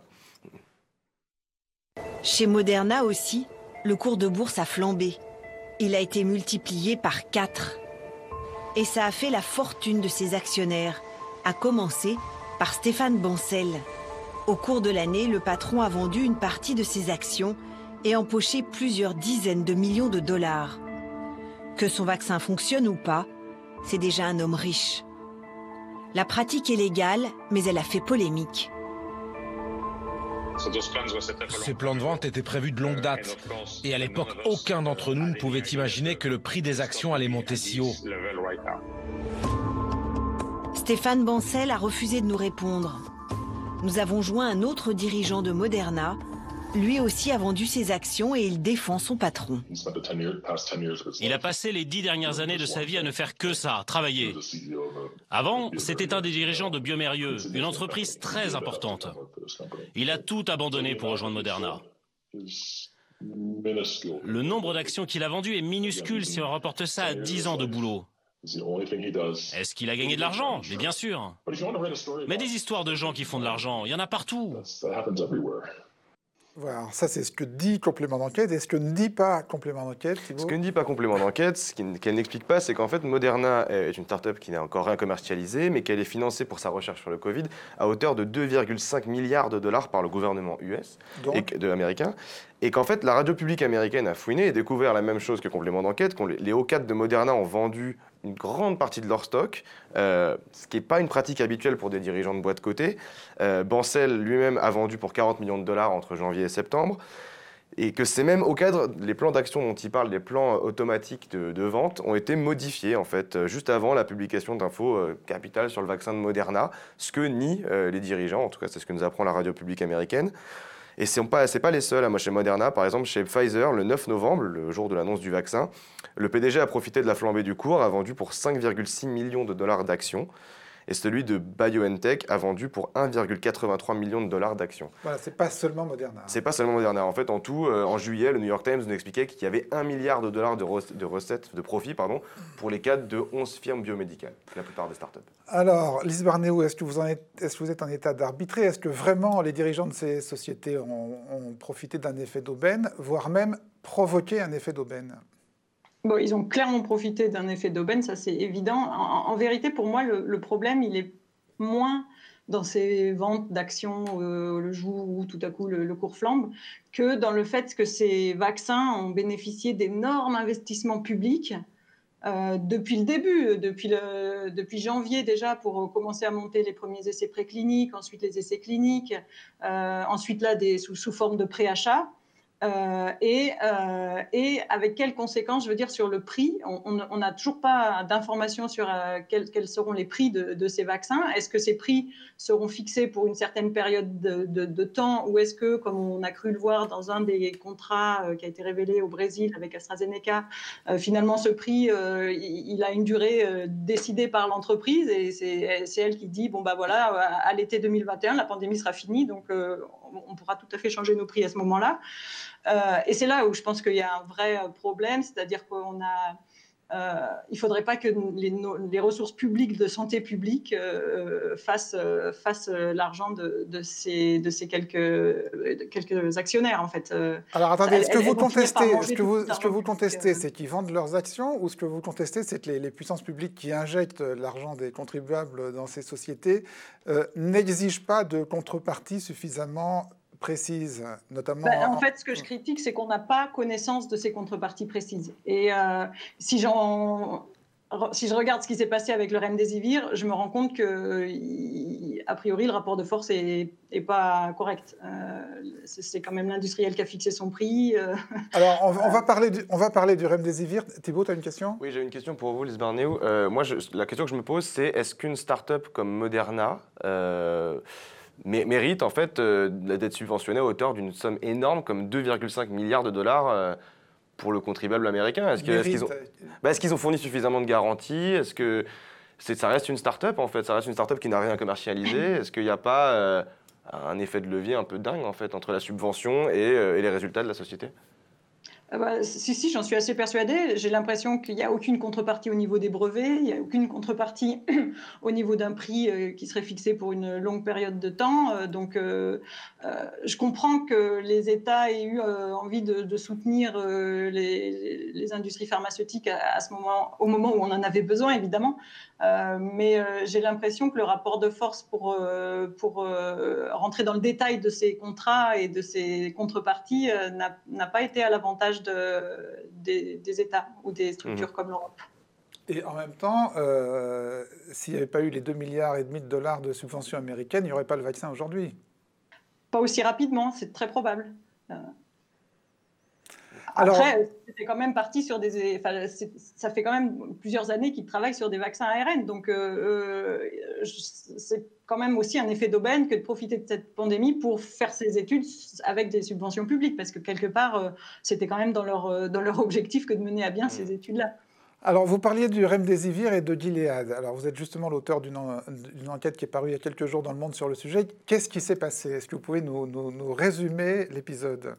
Chez Moderna aussi, le cours de bourse a flambé. Il a été multiplié par 4. Et ça a fait la fortune de ses actionnaires, à commencer par Stéphane Bancel. Au cours de l'année, le patron a vendu une partie de ses actions et empoché plusieurs dizaines de millions de dollars. Que son vaccin fonctionne ou pas, c'est déjà un homme riche. La pratique est légale, mais elle a fait polémique. Ces plans de vente étaient prévus de longue date. Et à l'époque, aucun d'entre nous ne pouvait imaginer que le prix des actions allait monter si haut. Stéphane Bancel a refusé de nous répondre. Nous avons joint un autre dirigeant de Moderna. Lui aussi a vendu ses actions et il défend son patron. Il a passé les 10 dernières années de sa vie à ne faire que ça, travailler. Avant, c'était un des dirigeants de Biomérieux, une entreprise très importante. Il a tout abandonné pour rejoindre Moderna. Le nombre d'actions qu'il a vendues est minuscule si on rapporte ça à 10 ans de boulot. Est-ce qu'il a gagné de l'argent? Mais bien sûr. Mais des histoires de gens qui font de l'argent, il y en a partout. Voilà, ça c'est ce que dit Complément d'enquête. Et ce que ne dit pas Complément d'enquête, Thibault ? Ce que ne dit pas Complément d'enquête, ce qu'elle n'explique pas, c'est qu'en fait Moderna est une start-up qui n'a encore rien commercialisé, mais qu'elle est financée pour sa recherche sur le Covid à hauteur de 2,5 milliards de dollars par le gouvernement US américain. Et qu'en fait, la radio publique américaine a fouiné et découvert la même chose que Complément d'enquête, les hauts cadres de Moderna ont vendu une grande partie de leur stock, ce qui n'est pas une pratique habituelle pour des dirigeants de boîtes cotées. Bancel lui-même a vendu pour 40 millions de dollars entre janvier et septembre. Et que ces mêmes hauts cadres, les plans d'action dont il parle, les plans automatiques de vente, ont été modifiés en fait, juste avant la publication d'infos capitales sur le vaccin de Moderna, ce que nient les dirigeants, en tout cas c'est ce que nous apprend la radio publique américaine. Et ce n'est pas les seuls. Moi, chez Moderna, par exemple, chez Pfizer, le 9 novembre, le jour de l'annonce du vaccin, le PDG a profité de la flambée du cours, a vendu pour 5,6 millions de dollars d'actions. Et celui de BioNTech a vendu pour 1,83 million de dollars d'actions. Voilà, c'est pas seulement Moderna. C'est pas seulement Moderna. En fait, en tout, en juillet, le New York Times nous expliquait qu'il y avait 1 milliard de dollars de recettes, de profit, pour les cadres de 11 firmes biomédicales, la plupart des startups. Alors, Lise Barnéou, est-ce que vous êtes en état d'arbitrer? Est-ce que vraiment les dirigeants de ces sociétés ont profité d'un effet d'aubaine, voire même provoqué un effet d'aubaine? Bon, ils ont clairement profité d'un effet d'aubaine, ça c'est évident. En vérité, pour moi, le problème, il est moins dans ces ventes d'actions le jour où tout à coup le cours flambe, que dans le fait que ces vaccins ont bénéficié d'énormes investissements publics depuis le début, depuis janvier déjà, pour commencer à monter les premiers essais précliniques, ensuite les essais cliniques, ensuite là sous forme de préachat. Et avec quelles conséquences, je veux dire, sur le prix? On n'a toujours pas d'informations sur quels seront les prix de ces vaccins. Est-ce que ces prix seront fixés pour une certaine période de temps, ou est-ce que, comme on a cru le voir dans un des contrats qui a été révélé au Brésil avec AstraZeneca, finalement ce prix, il a une durée décidée par l'entreprise, et c'est elle qui dit, bon bah voilà, à l'été 2021, la pandémie sera finie, donc on pourra tout à fait changer nos prix à ce moment-là. Et c'est là où je pense qu'il y a un vrai problème, c'est-à-dire qu'il ne faudrait pas que les ressources publiques de santé publique fassent l'argent de ces quelques actionnaires, en fait. Alors attendez, ce que vous contestez, c'est qu'ils vendent leurs actions, ou ce que vous contestez, c'est que les puissances publiques qui injectent l'argent des contribuables dans ces sociétés n'exigent pas de contrepartie suffisamment précises, notamment... En fait, ce que je critique, c'est qu'on n'a pas connaissance de ces contreparties précises. Et si je regarde ce qui s'est passé avec le Remdesivir, je me rends compte qu'a priori, le rapport de force n'est pas correct. C'est quand même l'industriel qui a fixé son prix. Alors, on va parler du Remdesivir. Thibaut, tu as une question? Oui, j'ai une question pour vous, Lise Barnéou. Moi, la question que je me pose, c'est est-ce qu'une start-up comme Moderna... mérite en fait d'être subventionné à hauteur d'une somme énorme comme 2,5 milliards de dollars pour le contribuable américain. Est-ce qu'ils ont fourni suffisamment de garanties? Est-ce que ça reste une start-up en fait? Ça reste une start-up qui n'a rien commercialisé. Est-ce qu'il n'y a pas un effet de levier un peu dingue en fait entre la subvention et les résultats de la société? Si, j'en suis assez persuadée. J'ai l'impression qu'il n'y a aucune contrepartie au niveau des brevets, il n'y a aucune contrepartie au niveau d'un prix qui serait fixé pour une longue période de temps. Donc, je comprends que les États aient eu envie de soutenir les industries pharmaceutiques au moment où on en avait besoin, évidemment. Mais j'ai l'impression que le rapport de force pour rentrer dans le détail de ces contrats et de ces contreparties n'a pas été à l'avantage des États ou des structures comme l'Europe. Et en même temps, s'il n'y avait pas eu les 2,5 milliards de dollars de subventions américaines, il n'y aurait pas le vaccin aujourd'hui. Pas aussi rapidement, c'est très probable. Après, c'était quand même parti sur ça fait quand même plusieurs années qu'ils travaillent sur des vaccins ARN. Donc, c'est quand même aussi un effet d'aubaine que de profiter de cette pandémie pour faire ces études avec des subventions publiques. Parce que quelque part, c'était quand même dans leur objectif que de mener à bien ces études-là. Alors, vous parliez du Remdesivir et de Gilead. Alors, vous êtes justement l'auteur d'une enquête qui est parue il y a quelques jours dans Le Monde sur le sujet. Qu'est-ce qui s'est passé? Est-ce que vous pouvez nous résumer l'épisode?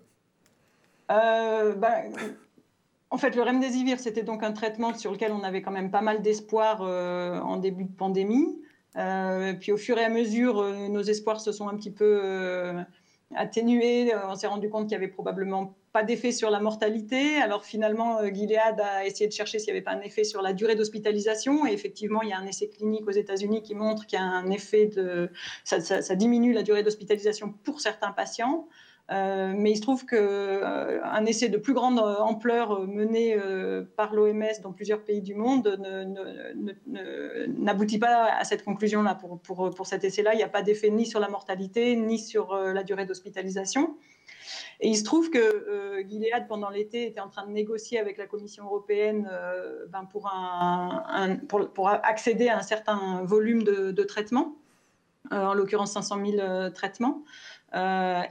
En fait, le Remdesivir, c'était donc un traitement sur lequel on avait quand même pas mal d'espoir en début de pandémie. Puis au fur et à mesure, nos espoirs se sont un petit peu atténués. On s'est rendu compte qu'il n'y avait probablement pas d'effet sur la mortalité. Alors finalement, Gilead a essayé de chercher s'il n'y avait pas un effet sur la durée d'hospitalisation. Et effectivement, il y a un essai clinique aux États-Unis qui montre qu'il y a un effet ça diminue la durée d'hospitalisation pour certains patients. Mais il se trouve qu'un essai de plus grande ampleur mené par l'OMS dans plusieurs pays du monde n'aboutit pas à cette conclusion-là. Pour cet essai-là, il n'y a pas d'effet ni sur la mortalité, ni sur la durée d'hospitalisation. Et il se trouve que Gilead, pendant l'été, était en train de négocier avec la Commission européenne pour accéder à un certain volume de traitement. en l'occurrence 500 000 traitements. La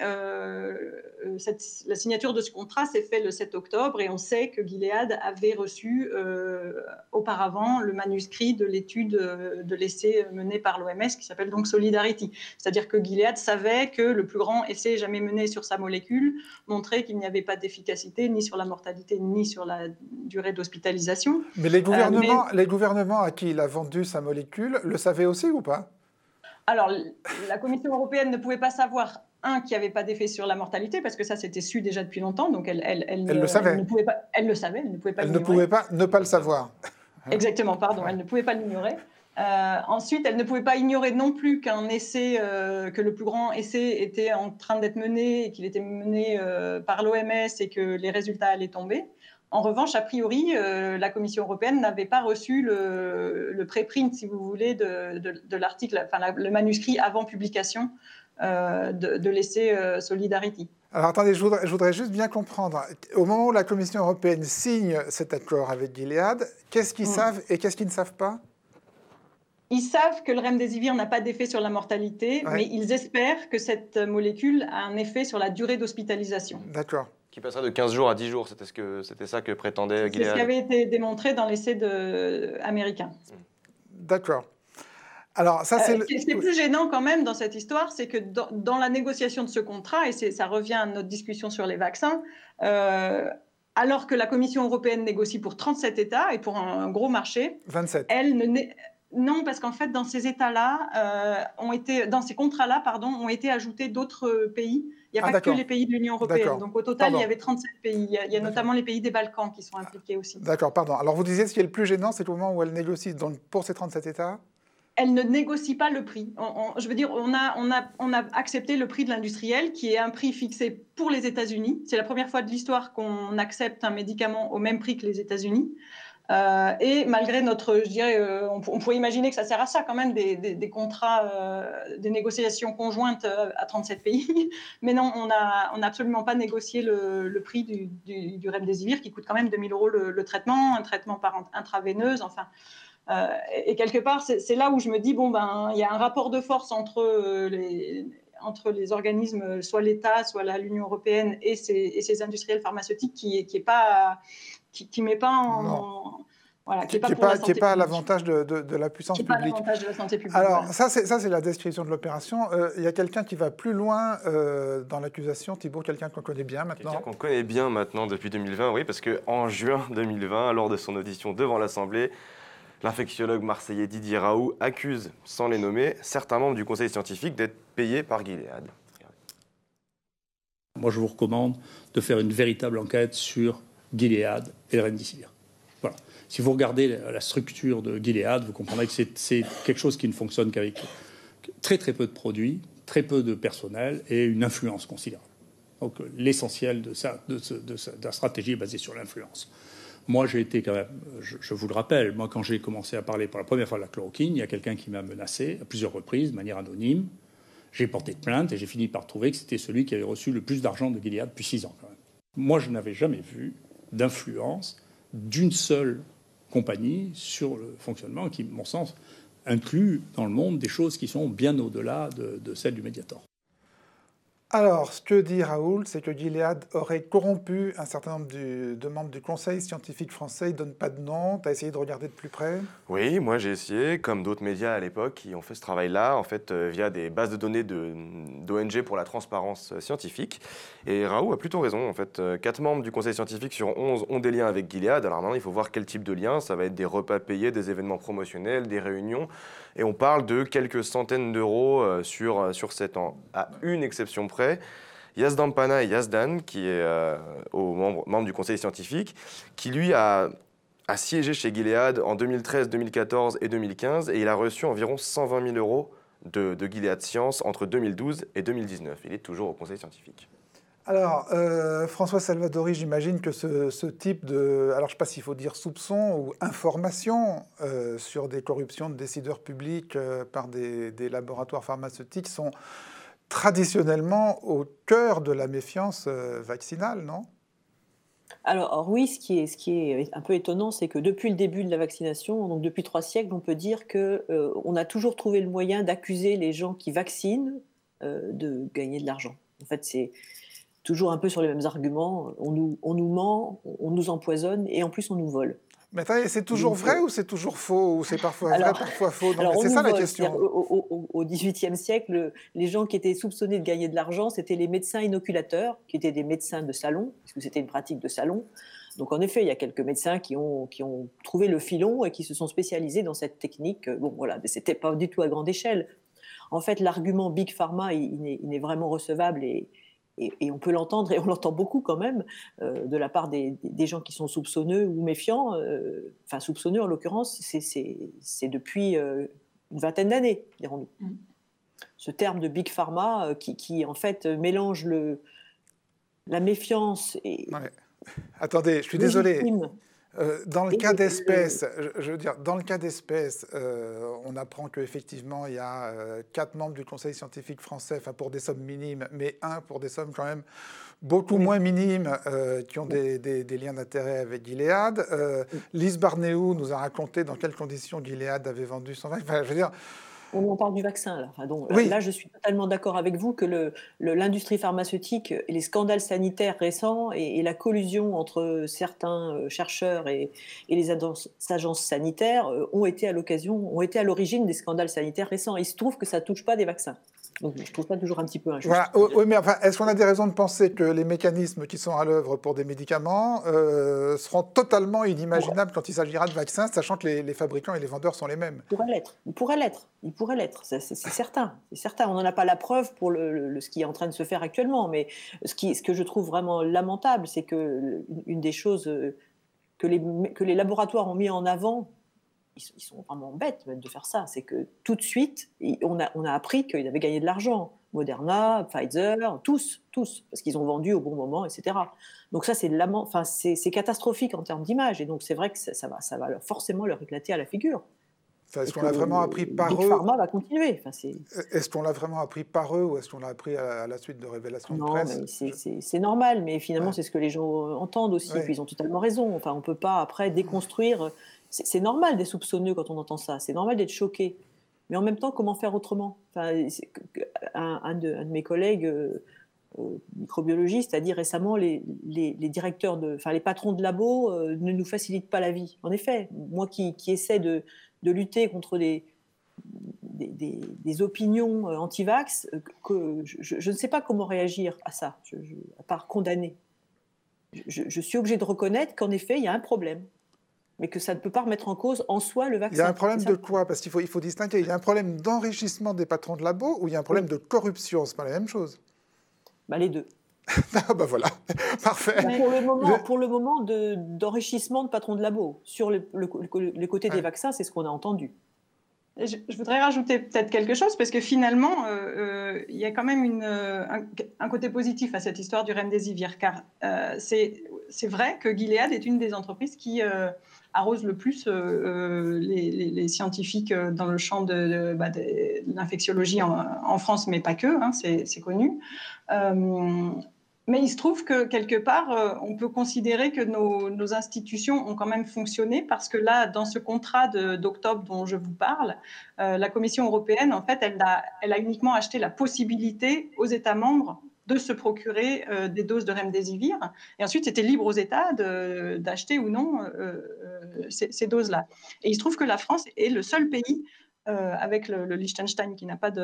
signature de ce contrat s'est faite le 7 octobre et on sait que Gilead avait reçu auparavant le manuscrit de l'étude de l'essai mené par l'OMS qui s'appelle donc Solidarity. C'est-à-dire que Gilead savait que le plus grand essai jamais mené sur sa molécule montrait qu'il n'y avait pas d'efficacité ni sur la mortalité ni sur la durée d'hospitalisation. Mais les gouvernements à qui il a vendu sa molécule le savaient aussi ou pas ? Alors, la Commission européenne ne pouvait pas savoir, qu'il n'y avait pas d'effet sur la mortalité, parce que ça, c'était su déjà depuis longtemps, donc elle le savait. Elle ne pouvait pas, elle le savait, elle ne pouvait pas l'ignorer. Elle ne pouvait pas ne pas le savoir. Exactement, pardon, elle ne pouvait pas l'ignorer. Ensuite, elle ne pouvait pas ignorer non plus qu'un essai, que le plus grand essai était en train d'être mené, et qu'il était mené par l'OMS et que les résultats allaient tomber. En revanche, a priori, la Commission européenne n'avait pas reçu le préprint, si vous voulez, de l'article, enfin le manuscrit avant publication de l'essai Solidarity. Alors attendez, je voudrais juste bien comprendre. Au moment où la Commission européenne signe cet accord avec Gilead, qu'est-ce qu'ils savent et qu'est-ce qu'ils ne savent pas ? Ils savent que le remdesivir n'a pas d'effet sur la mortalité, mais ils espèrent que cette molécule a un effet sur la durée d'hospitalisation. D'accord. Qui passerait de 15 jours à 10 jours, c'était ça que prétendait Gilead. C'est ce qui avait été démontré dans l'essai américain. D'accord. Alors, ça, c'est ce qui est plus gênant quand même dans cette histoire, c'est que dans la négociation de ce contrat, et ça revient à notre discussion sur les vaccins, alors que la Commission européenne négocie pour 37 États et pour un gros marché, 27. Non, parce qu'en fait, dans ces États-là, dans ces contrats-là, ont été ajoutés d'autres pays. Il n'y a pas que les pays de l'Union européenne. Donc au total, il y avait 37 pays. Il y a notamment les pays des Balkans qui sont impliqués aussi. D'accord, pardon. Alors vous disiez, ce qui est le plus gênant, c'est au moment où elle négocie donc, pour ces 37 États. Elle ne négocie pas le prix. Je veux dire, on a accepté le prix de l'industriel, qui est un prix fixé pour les États-Unis. C'est la première fois de l'histoire qu'on accepte un médicament au même prix que les États-Unis. Et malgré on pourrait imaginer que ça sert à ça quand même, des contrats, des négociations conjointes à 37 pays. Mais non, on n'a absolument pas négocié le prix du remdesivir, qui coûte quand même 2 000 € le traitement, un traitement par intraveineuse, enfin. Et quelque part, c'est là où je me dis, il y a un rapport de force entre les organismes, soit l'État, soit l'Union européenne et ces industriels pharmaceutiques qui met pas en... Voilà, qui n'est pas à l'avantage de la puissance publique. Qui n'est pas à l'avantage de la santé publique. Alors, voilà. ça, c'est la description de l'opération. Il y a quelqu'un qui va plus loin dans l'accusation, Thibault, quelqu'un qu'on connaît bien maintenant. Quelqu'un qu'on connaît bien maintenant depuis 2020, oui, parce qu'en juin 2020, lors de son audition devant l'Assemblée, l'infectiologue marseillais Didier Raoult accuse, sans les nommer, certains membres du conseil scientifique d'être payés par Gilead. Moi, je vous recommande de faire une véritable enquête sur Gilead et le remdesivir. Voilà. Si vous regardez la structure de Gilead, vous comprendrez que c'est quelque chose qui ne fonctionne qu'avec très très peu de produits, très peu de personnel et une influence considérable. Donc l'essentiel de la stratégie est basé sur l'influence. Moi, j'ai été quand même, je vous le rappelle, moi quand j'ai commencé à parler pour la première fois de la chloroquine, il y a quelqu'un qui m'a menacé à plusieurs reprises, de manière anonyme. J'ai porté plainte et j'ai fini par trouver que c'était celui qui avait reçu le plus d'argent de Gilead depuis 6 ans quand même. Moi, je n'avais jamais vu d'influence d'une seule compagnie sur le fonctionnement qui, à mon sens, inclut dans le monde des choses qui sont bien au-delà de celles du Mediator. Alors, ce que dit Raoult, c'est que Gilead aurait corrompu un certain nombre de membres du Conseil scientifique français. Il ne donne pas de nom. Tu as essayé de regarder de plus près ? Oui, moi j'ai essayé, comme d'autres médias à l'époque, qui ont fait ce travail-là, en fait, via des bases de données d'ONG pour la transparence scientifique. Et Raoult a plutôt raison. En fait, 4 membres du Conseil scientifique sur 11 ont des liens avec Gilead. Alors maintenant, il faut voir quel type de lien. Ça va être des repas payés, des événements promotionnels, des réunions. Et on parle de quelques centaines d'euros sur 7 ans, à une exception près. Yazdan Pana et Yazdan, qui est membre du conseil scientifique, qui lui a siégé chez Gilead en 2013, 2014 et 2015, et il a reçu environ 120 000 euros de Gilead Science entre 2012 et 2019. Il est toujours au conseil scientifique. Alors, François Salvadori, j'imagine que ce type de... Alors, je ne sais pas s'il faut dire soupçon ou information sur des corruptions de décideurs publics par des laboratoires pharmaceutiques sont traditionnellement au cœur de la méfiance vaccinale, non ? Alors oui, ce qui est un peu étonnant, c'est que depuis le début de la vaccination, donc depuis 3 siècles, on peut dire qu'on a toujours trouvé le moyen d'accuser les gens qui vaccinent de gagner de l'argent. En fait, c'est toujours un peu sur les mêmes arguments. On nous ment, on nous empoisonne et en plus on nous vole. Mais attendez, c'est toujours vrai ou c'est toujours faux? Ou c'est parfois vrai, parfois faux? C'est ça la question. Au XVIIIe siècle, les gens qui étaient soupçonnés de gagner de l'argent, c'était les médecins inoculateurs, qui étaient des médecins de salon, parce que c'était une pratique de salon. Donc en effet, il y a quelques médecins qui ont trouvé le filon et qui se sont spécialisés dans cette technique. Bon voilà, mais c'était pas du tout à grande échelle. En fait, l'argument Big Pharma, il est vraiment recevable et on peut l'entendre, et on l'entend beaucoup quand même, de la part des gens qui sont soupçonneux ou méfiants. Enfin, soupçonneux en l'occurrence, c'est depuis une vingtaine d'années, dirons-nous. Ce terme de Big Pharma qui en fait mélange la méfiance et... Ouais. Attendez, je suis désolé. Dans le cas d'espèces, je veux dire, dans le cas d'espèces, on apprend qu'effectivement, il y a 4 membres du Conseil scientifique français, enfin pour des sommes minimes, mais 1 pour des sommes quand même beaucoup moins minimes, qui ont des liens d'intérêt avec Gilead. Lise Barnéou nous a raconté dans quelles conditions Gilead avait vendu son vaccin. Enfin, je veux dire... On en parle du vaccin, là. Enfin, donc, oui. Là, je suis totalement d'accord avec vous que l'industrie pharmaceutique et les scandales sanitaires récents et la collusion entre certains chercheurs et les agences sanitaires ont été à l'origine des scandales sanitaires récents. Il se trouve que ça ne touche pas des vaccins. Donc, je trouve ça toujours un petit peu injuste. Voilà. Oui, mais enfin, est-ce qu'on a des raisons de penser que les mécanismes qui sont à l'œuvre pour des médicaments seront totalement inimaginables quand il s'agira de vaccins, sachant que les fabricants et les vendeurs sont les mêmes? Il pourrait l'être. C'est certain. C'est certain. On n'en a pas la preuve pour ce qui est en train de se faire actuellement. Mais ce que je trouve vraiment lamentable, c'est que une des choses que les laboratoires ont mis en avant, ils sont vraiment bêtes de faire ça. C'est que tout de suite, on a appris qu'ils avaient gagné de l'argent. Moderna, Pfizer, tous, parce qu'ils ont vendu au bon moment, etc. Donc ça, c'est catastrophique en termes d'image. Et donc c'est vrai que ça va forcément leur éclater à la figure. Est-ce qu'on l'a vraiment appris par eux? Big Pharma va continuer. Est-ce qu'on l'a vraiment appris par eux ou est-ce qu'on l'a appris à la suite de révélations de presse? Non, c'est normal, mais finalement, c'est ce que les gens entendent aussi. Ouais. Et puis ils ont totalement raison. Enfin, on ne peut pas après déconstruire. C'est normal d'être soupçonneux quand on entend ça. C'est normal d'être choqué. Mais en même temps, comment faire autrement? Enfin, un de mes collègues microbiologistes a dit récemment les directeurs les patrons de labos ne nous facilitent pas la vie. En effet, moi qui essaie de lutter contre des opinions anti-vax, que je ne sais pas comment réagir à ça, à part condamner. Je suis obligée de reconnaître qu'en effet, il y a un problème, mais que ça ne peut pas remettre en cause en soi le vaccin. Il y a un problème de quoi? Parce qu'il faut distinguer. Il y a un problème d'enrichissement des patrons de labo ou il y a un problème de corruption? C'est pas la même chose. Les deux. Voilà, parfait. Pour le moment, d'enrichissement de patrons de labo. Sur le côté des vaccins, c'est ce qu'on a entendu. Je voudrais rajouter peut-être quelque chose, parce que finalement, il y a quand même un côté positif à cette histoire du Remdesivir, car c'est vrai que Gilead est une des entreprises qui arrose le plus les scientifiques dans le champ de l'infectiologie en France, mais pas que, c'est connu. Mais il se trouve que, quelque part, on peut considérer que nos institutions ont quand même fonctionné, parce que là, dans ce contrat d'octobre dont je vous parle, la Commission européenne, en fait, elle a uniquement acheté la possibilité aux États membres de se procurer des doses de Remdesivir. Et ensuite, c'était libre aux États d'acheter ou non ces doses-là. Et il se trouve que la France est le seul pays avec le Liechtenstein qui n'a pas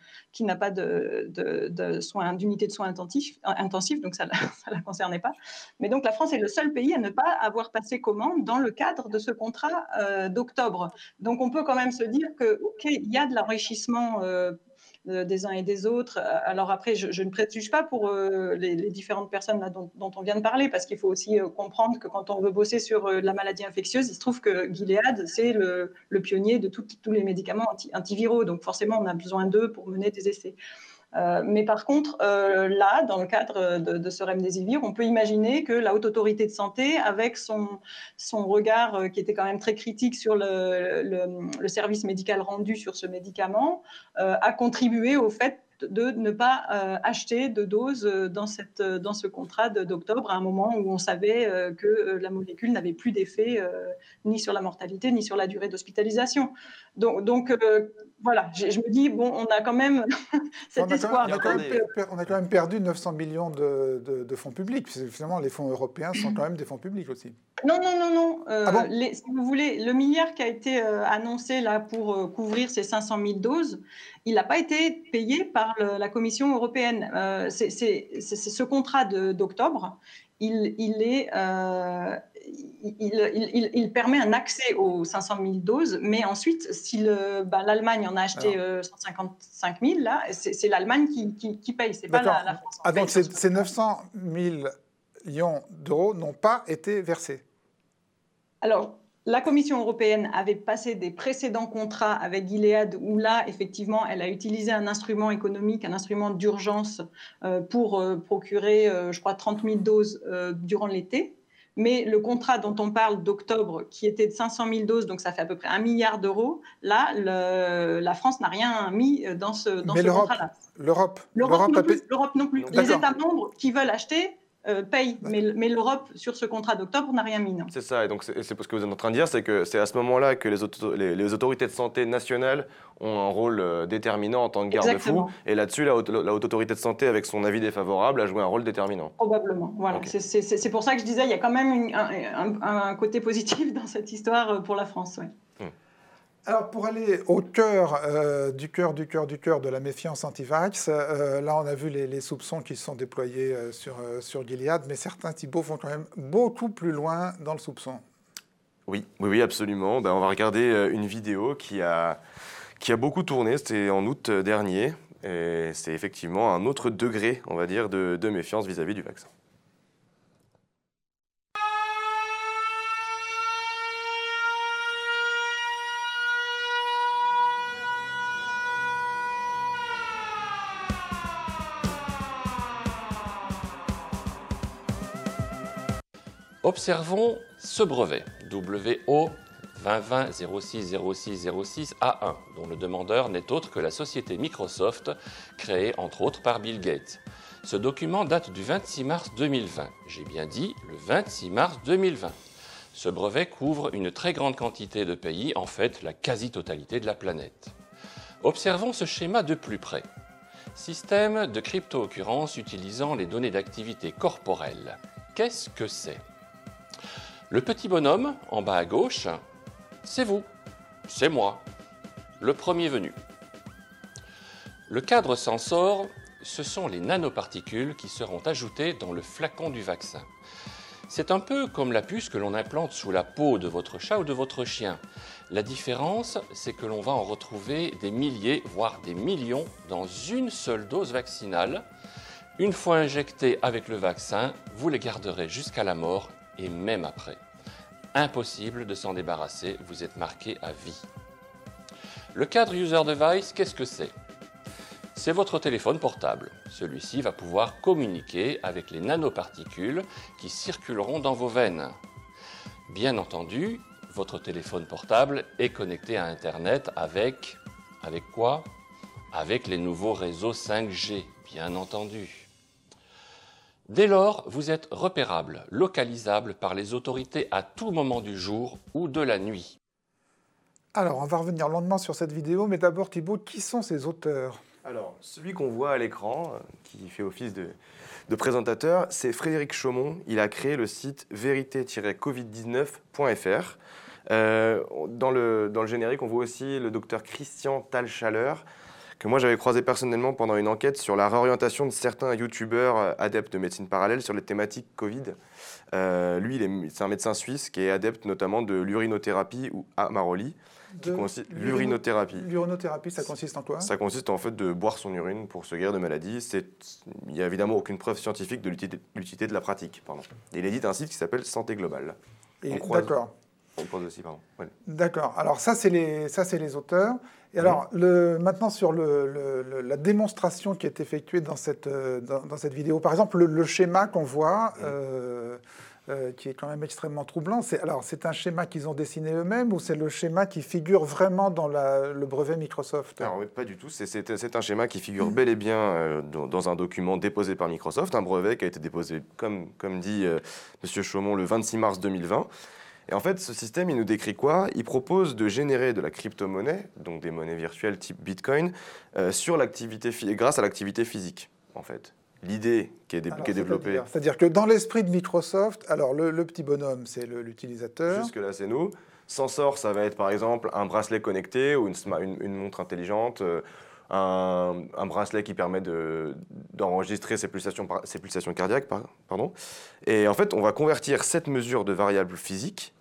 d'unité de soins intensifs, donc ça ne la concernait pas. Mais donc la France est le seul pays à ne pas avoir passé commande dans le cadre de ce contrat d'octobre. Donc on peut quand même se dire que, ok, il y a de l'enrichissement des uns et des autres. Alors après, je ne préjuge pas pour les différentes personnes là, dont on vient de parler, parce qu'il faut aussi comprendre que quand on veut bosser sur la maladie infectieuse, il se trouve que Gilead, c'est le pionnier de tous les médicaments antiviraux. Donc forcément, on a besoin d'eux pour mener des essais. Mais par contre, là, dans le cadre de ce Remdesivir, on peut imaginer que la Haute Autorité de Santé, avec son regard qui était quand même très critique sur le service médical rendu sur ce médicament, a contribué au fait de ne pas acheter de doses dans ce contrat d'octobre, à un moment où on savait que la molécule n'avait plus d'effet ni sur la mortalité, ni sur la durée d'hospitalisation. Donc voilà, je me dis, bon, on a quand même cet espoir. On a quand même perdu 900 millions de fonds publics. Finalement, les fonds européens sont quand même des fonds publics aussi. Non. Si vous voulez, le milliard qui a été annoncé là pour couvrir ces 500 000 doses, il n'a pas été payé par la Commission européenne. Ce contrat d'octobre, il permet un accès aux 500 000 doses, mais ensuite, si l'Allemagne en a acheté 155 000, là, c'est l'Allemagne qui paye, c'est pas la France. Donc ces 900 millions d'euros n'ont pas été versés. Alors, la Commission européenne avait passé des précédents contrats avec Gilead où là, effectivement, elle a utilisé un instrument économique, un instrument d'urgence pour procurer, je crois, 30 000 doses durant l'été. Mais le contrat dont on parle d'octobre, qui était de 500 000 doses, donc ça fait à peu près 1 milliard d'euros, là, la France n'a rien mis dans ce contrat-là. L'Europe non plus. Les États membres qui veulent acheter paye, mais l'Europe, sur ce contrat d'octobre, n'a rien mis. Non. C'est ça, et donc c'est ce que vous êtes en train de dire, c'est que c'est à ce moment-là que les autorités de santé nationales ont un rôle déterminant en tant que garde-fou, et là-dessus, la haute autorité de santé, avec son avis défavorable, a joué un rôle déterminant. Probablement, voilà. Okay. C'est pour ça que je disais, il y a quand même un côté positif dans cette histoire pour la France. Ouais. Alors, pour aller au cœur du cœur de la méfiance anti-vax, là, on a vu les soupçons qui sont déployés sur Gilead, mais certains, Thibault, vont quand même beaucoup plus loin dans le soupçon. Oui, absolument. On va regarder une vidéo qui a beaucoup tourné, c'était en août dernier, et c'est effectivement un autre degré, on va dire, de méfiance vis-à-vis du vaccin. Observons ce brevet, WO 2020-06-06-06-A1, dont le demandeur n'est autre que la société Microsoft, créée entre autres par Bill Gates. Ce document date du 26 mars 2020. J'ai bien dit le 26 mars 2020. Ce brevet couvre une très grande quantité de pays, en fait la quasi-totalité de la planète. Observons ce schéma de plus près. Système de crypto-occurrence utilisant les données d'activité corporelle. Qu'est-ce que c'est ? Le petit bonhomme, en bas à gauche, c'est vous, c'est moi, le premier venu. Le cadre Sensor, ce sont les nanoparticules qui seront ajoutées dans le flacon du vaccin. C'est un peu comme la puce que l'on implante sous la peau de votre chat ou de votre chien. La différence, c'est que l'on va en retrouver des milliers, voire des millions, dans une seule dose vaccinale. Une fois injectés avec le vaccin, vous les garderez jusqu'à la mort et même après. Impossible de s'en débarrasser, vous êtes marqué à vie. Le cadre User Device, qu'est-ce que c'est ? C'est votre téléphone portable. Celui-ci va pouvoir communiquer avec les nanoparticules qui circuleront dans vos veines. Bien entendu, votre téléphone portable est connecté à Internet avec quoi ? Avec les nouveaux réseaux 5G, bien entendu. Dès lors, vous êtes repérable, localisable par les autorités à tout moment du jour ou de la nuit. Alors, on va revenir longuement sur cette vidéo, mais d'abord, Thibault, qui sont ces auteurs ? Alors, celui qu'on voit à l'écran, qui fait office de présentateur, c'est Frédéric Chaumont. Il a créé le site vérité-covid19.fr. Dans le générique, on voit aussi le docteur Christian Thalchaleur, que moi j'avais croisé personnellement pendant une enquête sur la réorientation de certains youtubeurs adeptes de médecine parallèle sur les thématiques Covid. Lui, c'est un médecin suisse qui est adepte notamment de l'urinothérapie ou Amaroli. L'urinothérapie, ça consiste en quoi ? Ça consiste en fait de boire son urine pour se guérir de maladies. Il n'y a évidemment aucune preuve scientifique de l'utilité de la pratique. Et il édite un site qui s'appelle Santé Globale. D'accord. On croise aussi, pardon. Ouais. D'accord. Alors ça, c'est les auteurs. Et alors, maintenant, sur la démonstration qui est effectuée dans cette vidéo, par exemple, le schéma qu'on voit, qui est quand même extrêmement troublant. C'est un schéma qu'ils ont dessiné eux-mêmes ou c'est le schéma qui figure vraiment dans le brevet Microsoft? Alors, pas du tout. C'est un schéma qui figure bel et bien dans un document déposé par Microsoft, un brevet qui a été déposé, comme dit M. Chaumont, le 26 mars 2020. Et en fait, ce système, il nous décrit quoi? Il propose de générer de la crypto-monnaie, donc des monnaies virtuelles type Bitcoin, grâce à l'activité physique, en fait. L'idée qui est développée... C'est-à-dire que dans l'esprit de Microsoft, alors le petit bonhomme, c'est l'utilisateur. Jusque-là, c'est nous. Sensor, ça va être par exemple un bracelet connecté ou une montre intelligente, un bracelet qui permet d'enregistrer ses pulsations cardiaques. Pardon. Et en fait, on va convertir cette mesure de variable physique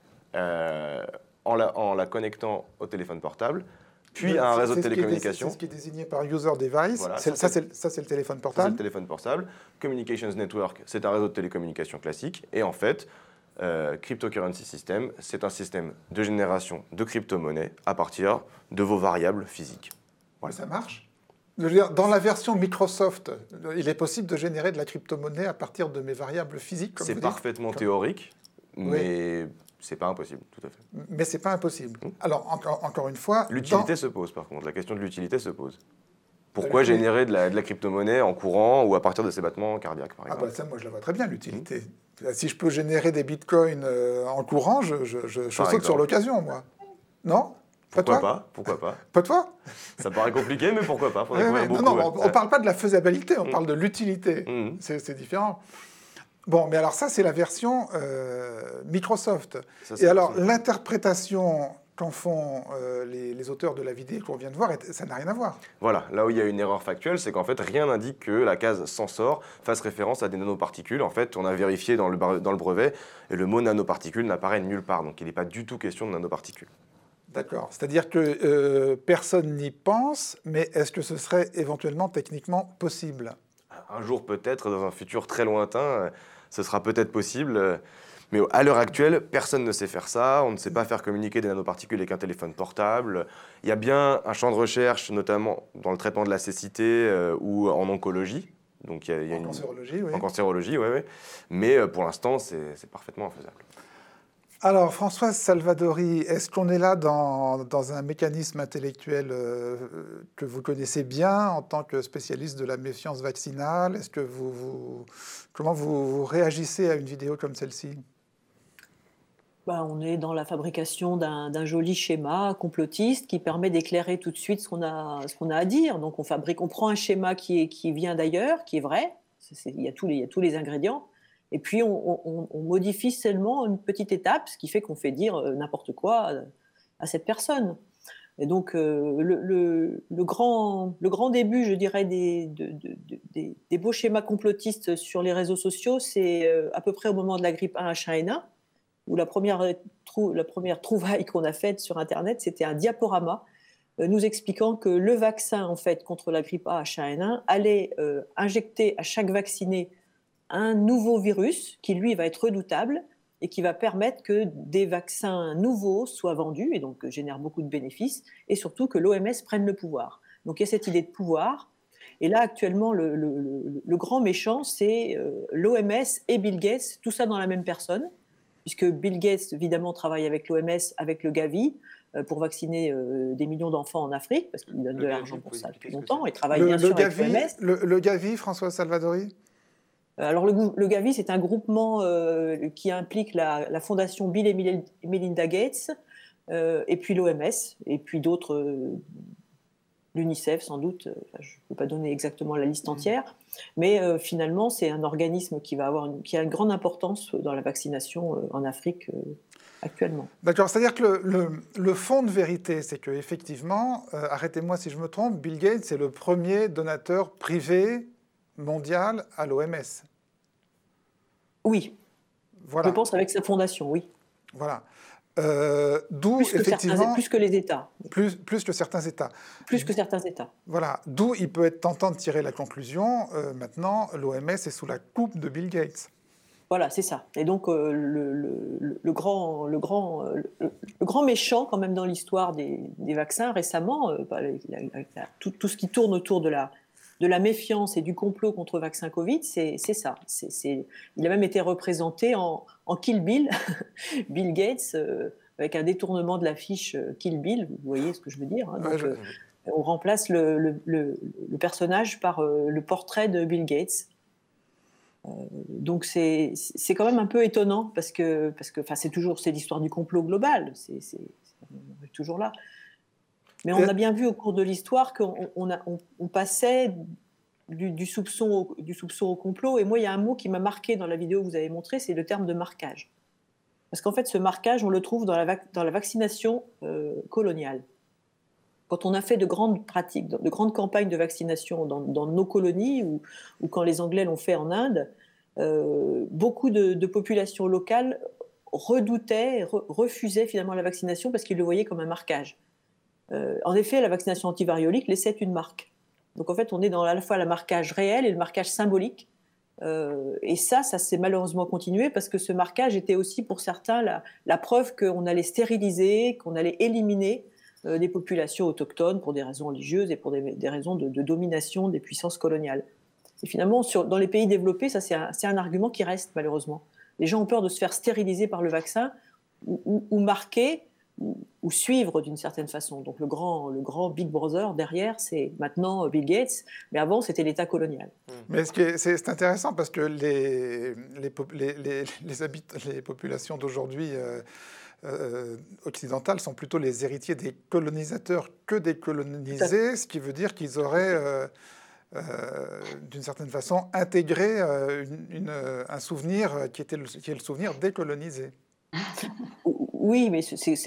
en la connectant au téléphone portable, puis à un réseau de télécommunications. C'est ce qui est désigné par user device. Voilà, ça, c'est le téléphone portable. C'est le téléphone portable. Communications Network, c'est un réseau de télécommunications classique. Et en fait, Cryptocurrency System, c'est un système de génération de crypto-monnaies à partir de vos variables physiques. Voilà. Ça marche? Je veux dire, dans la version Microsoft, il est possible de générer de la crypto-monnaie à partir de mes variables physiques, comme vous dites? C'est parfaitement théorique, mais... Oui. C'est pas impossible, tout à fait. Mais c'est pas impossible. Alors, encore une fois... L'utilité se pose, par contre. La question de l'utilité se pose. Pourquoi générer de la crypto-monnaie en courant ou à partir de ses battements cardiaques, par exemple? Ça, moi, je la vois très bien, l'utilité. Si je peux générer des bitcoins en courant, je saute sur l'occasion, moi. Non? Pourquoi pas? Pas toi? Ça paraît compliqué, mais pourquoi pas? Non, on parle pas de la faisabilité, on parle de l'utilité. C'est différent. Bon, mais alors ça, c'est la version Microsoft. Et alors, l'interprétation qu'en font les auteurs de la vidéo qu'on vient de voir, ça n'a rien à voir. Voilà, là où il y a une erreur factuelle, c'est qu'en fait, rien n'indique que la case Sensor fasse référence à des nanoparticules. En fait, on a vérifié dans le brevet, et le mot nanoparticule n'apparaît nulle part. Donc, il n'est pas du tout question de nanoparticules. D'accord. C'est-à-dire que personne n'y pense, mais est-ce que ce serait éventuellement techniquement possible? Un jour peut-être, dans un futur très lointain, ce sera peut-être possible. Mais à l'heure actuelle, personne ne sait faire ça. On ne sait pas faire communiquer des nanoparticules avec un téléphone portable. Il y a bien un champ de recherche, notamment dans le traitement de la cécité ou en oncologie. Donc il y a cancérologie, oui. En cancérologie, oui. Mais pour l'instant, c'est parfaitement infaisable. Alors, Françoise Salvadori, est-ce qu'on est là dans un mécanisme intellectuel que vous connaissez bien en tant que spécialiste de la méfiance vaccinale? Est-ce que comment vous réagissez à une vidéo comme celle-ci? On est dans la fabrication d'un joli schéma complotiste qui permet d'éclairer tout de suite ce qu'on a à dire. Donc, on prend un schéma qui vient d'ailleurs, qui est vrai. Il y a tous les ingrédients. Et puis, on modifie seulement une petite étape, ce qui fait qu'on fait dire n'importe quoi à cette personne. Et donc, le grand début, je dirais, des beaux schémas complotistes sur les réseaux sociaux, c'est à peu près au moment de la grippe A1H1N1, où la première trouvaille qu'on a faite sur Internet, c'était un diaporama nous expliquant que le vaccin, en fait, contre la grippe A1H1N1 allait injecter à chaque vacciné un nouveau virus qui, lui, va être redoutable et qui va permettre que des vaccins nouveaux soient vendus et donc génèrent beaucoup de bénéfices et surtout que l'OMS prenne le pouvoir. Donc il y a cette idée de pouvoir. Et là, actuellement, le grand méchant, c'est l'OMS et Bill Gates, tout ça dans la même personne, puisque Bill Gates, évidemment, travaille avec l'OMS, avec le Gavi, pour vacciner des millions d'enfants en Afrique, parce qu'il donne de l'argent pour ça depuis longtemps et travaille bien sûr avec l'OMS. Le Gavi, François Salvadori? Alors, le Gavi, c'est un groupement qui implique la fondation Bill et Melinda Gates, et puis l'OMS, et puis d'autres, l'UNICEF sans doute, je ne peux pas donner exactement la liste entière, mais finalement, c'est un organisme qui a une grande importance dans la vaccination en Afrique actuellement. D'accord, c'est-à-dire que le fond de vérité, c'est qu'effectivement, arrêtez-moi si je me trompe, Bill Gates, c'est le premier donateur privé mondial à l'OMS. Oui, voilà. Je pense avec sa fondation, oui. Voilà. D'où effectivement... Plus que les États. Plus que certains États. Plus que certains États. Voilà. D'où il peut être tentant de tirer la conclusion, maintenant, l'OMS est sous la coupe de Bill Gates. Voilà, c'est ça. Et donc, le grand méchant, quand même, dans l'histoire des vaccins, récemment, tout ce qui tourne autour de la méfiance et du complot contre le vaccin Covid, c'est ça. Il a même été représenté en Kill Bill, Bill Gates, avec un détournement de l'affiche Kill Bill, vous voyez ce que je veux dire. Hein, donc, on remplace le personnage par le portrait de Bill Gates. Donc c'est quand même un peu étonnant parce que c'est l'histoire du complot global, c'est toujours là. Mais on a bien vu au cours de l'histoire qu'on passait du soupçon au complot. Et moi, il y a un mot qui m'a marqué dans la vidéo que vous avez montrée, c'est le terme de marquage. Parce qu'en fait, ce marquage, on le trouve dans la vaccination coloniale. Quand on a fait de grandes pratiques, de grandes campagnes de vaccination dans nos colonies ou quand les Anglais l'ont fait en Inde, beaucoup de populations locales redoutaient, refusaient finalement la vaccination parce qu'ils le voyaient comme un marquage. En effet, la vaccination antivariolique laissait une marque. Donc en fait, on est dans à la fois le marquage réel et le marquage symbolique. Et ça s'est malheureusement continué parce que ce marquage était aussi pour certains la preuve qu'on allait stériliser, qu'on allait éliminer des populations autochtones pour des raisons religieuses et pour des raisons de domination des puissances coloniales. Et finalement, dans les pays développés, ça c'est un argument qui reste malheureusement. Les gens ont peur de se faire stériliser par le vaccin ou marquer ou suivre d'une certaine façon. Donc le grand Big Brother derrière, c'est maintenant Bill Gates, mais avant c'était l'État colonial. Mais c'est intéressant parce que les populations d'aujourd'hui occidentales sont plutôt les héritiers des colonisateurs que des colonisés, ce qui veut dire qu'ils auraient d'une certaine façon intégré un souvenir qui est le souvenir décolonisé. Oui, mais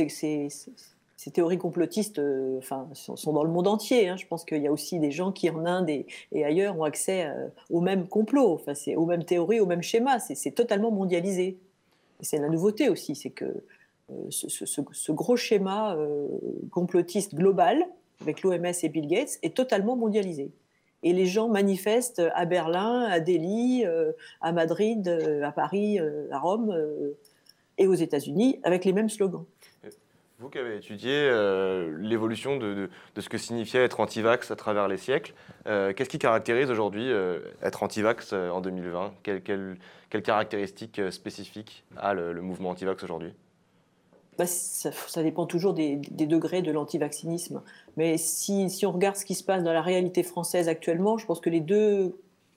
ces théories complotistes sont dans le monde entier. Hein. Je pense qu'il y a aussi des gens qui, en Inde et ailleurs, ont accès aux mêmes complots, aux mêmes théories, aux mêmes schémas. C'est totalement mondialisé. Et c'est la nouveauté aussi, c'est que ce gros schéma complotiste global, avec l'OMS et Bill Gates, est totalement mondialisé. Et les gens manifestent à Berlin, à Delhi, à Madrid, à Paris, à Rome et aux États-Unis avec les mêmes slogans. Vous qui avez étudié l'évolution de ce que signifiait être anti-vax à travers les siècles, qu'est-ce qui caractérise aujourd'hui être anti-vax en 2020 Quelles caractéristiques spécifiques a le mouvement anti-vax aujourd'hui ? Ça dépend toujours des degrés de l'antivaccinisme. Mais si on regarde ce qui se passe dans la réalité française actuellement, je pense que les deux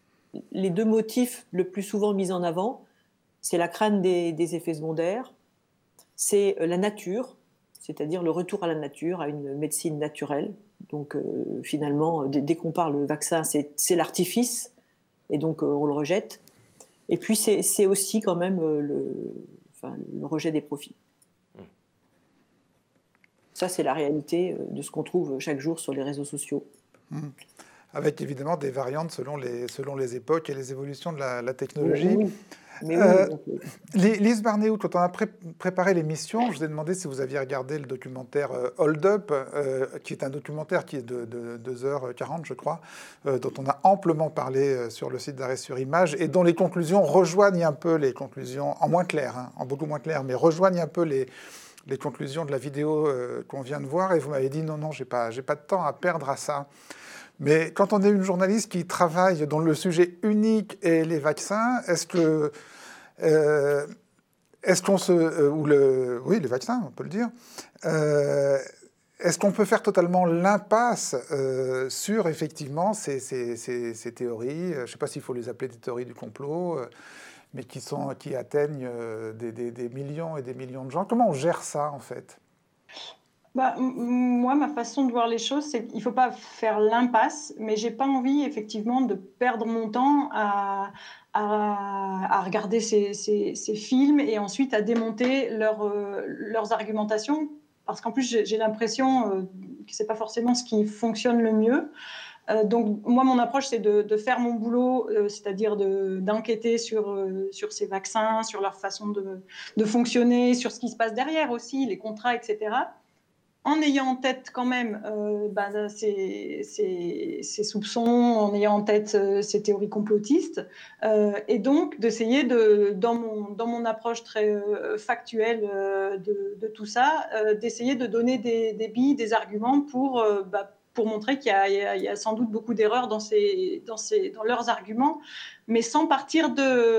motifs le plus souvent mis en avant, c'est la crainte des effets secondaires, c'est la nature, c'est-à-dire le retour à la nature, à une médecine naturelle. Donc finalement, dès qu'on parle de vaccin, c'est l'artifice, et donc on le rejette. Et puis c'est aussi quand même le rejet des profits. Ça, c'est la réalité de ce qu'on trouve chaque jour sur les réseaux sociaux. Avec évidemment des variantes selon les époques et les évolutions de la technologie. Oui. Mais Lise Barnéhout, quand on a préparé l'émission, je vous ai demandé si vous aviez regardé le documentaire Hold Up, qui est un documentaire qui est de 2h40, je crois, dont on a amplement parlé sur le site d'Arrêt sur Image, et dont les conclusions rejoignent un peu les conclusions, en moins clair, en beaucoup moins clair, mais rejoignent un peu les conclusions de la vidéo qu'on vient de voir, et vous m'avez dit non, j'ai pas de temps à perdre à ça. Mais quand on est une journaliste qui travaille dont le sujet unique est les vaccins, oui, les vaccins, on peut le dire, est-ce qu'on peut faire totalement l'impasse sur effectivement ces théories, je ne sais pas s'il faut les appeler des théories du complot, mais qui atteignent des millions et des millions de gens. Comment on gère ça en fait ? Moi, ma façon de voir les choses, c'est qu'il ne faut pas faire l'impasse, mais je n'ai pas envie, effectivement, de perdre mon temps à regarder ces films et ensuite à démonter leurs argumentations, parce qu'en plus, j'ai l'impression que ce n'est pas forcément ce qui fonctionne le mieux. Donc, moi, mon approche, c'est de faire mon boulot, c'est-à-dire d'enquêter sur ces vaccins, sur leur façon de fonctionner, sur ce qui se passe derrière aussi, les contrats, etc., en ayant en tête quand même ces soupçons, en ayant en tête ces théories complotistes, et donc d'essayer dans mon approche très factuelle de tout ça, d'essayer de donner des billes, des arguments pour pour montrer qu'il y a sans doute beaucoup d'erreurs dans leurs arguments, mais sans partir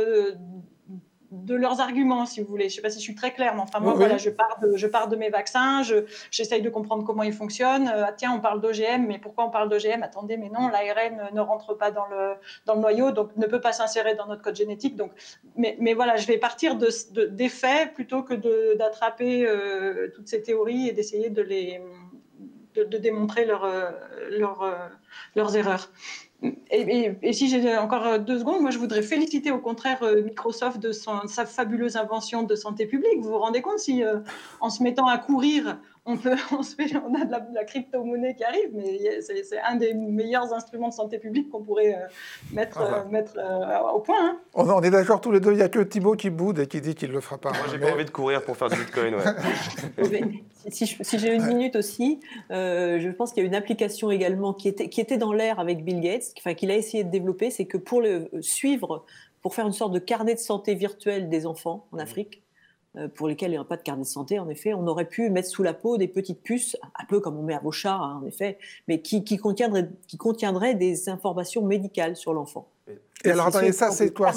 de leurs arguments, si vous voulez. Je ne sais pas si je suis très claire, mais enfin, moi, voilà, je pars de mes vaccins, j'essaye de comprendre comment ils fonctionnent. Ah, tiens, on parle d'OGM, mais pourquoi on parle d'OGM? Attendez, mais non, l'ARN ne rentre pas dans le noyau, donc ne peut pas s'insérer dans notre code génétique. Donc, mais voilà, je vais partir des faits plutôt que d'attraper toutes ces théories et d'essayer de démontrer leurs erreurs. Et si j'ai encore 2 secondes, moi je voudrais féliciter au contraire Microsoft de sa fabuleuse invention de santé publique. Vous vous rendez compte si en se mettant à courir, on a de la crypto-monnaie qui arrive, mais c'est un des meilleurs instruments de santé publique qu'on pourrait mettre au point. Hein. On est d'accord tous les deux, il n'y a que Thibaut qui boude et qui dit qu'il ne le fera pas. Moi j'ai pas envie de courir pour faire du Bitcoin. Ouais. Si j'ai une minute aussi, je pense qu'il y a une application également qui était dans l'air avec Bill Gates, qu'il a essayé de développer, c'est que pour le suivre, pour faire une sorte de carnet de santé virtuel des enfants en Afrique, pour lesquels il n'y a pas de carnet de santé, en effet, on aurait pu mettre sous la peau des petites puces, un peu comme on met à vos chats, hein, en effet, mais qui contiendraient des informations médicales sur l'enfant. Et alors, attendez, ça c'est quoi?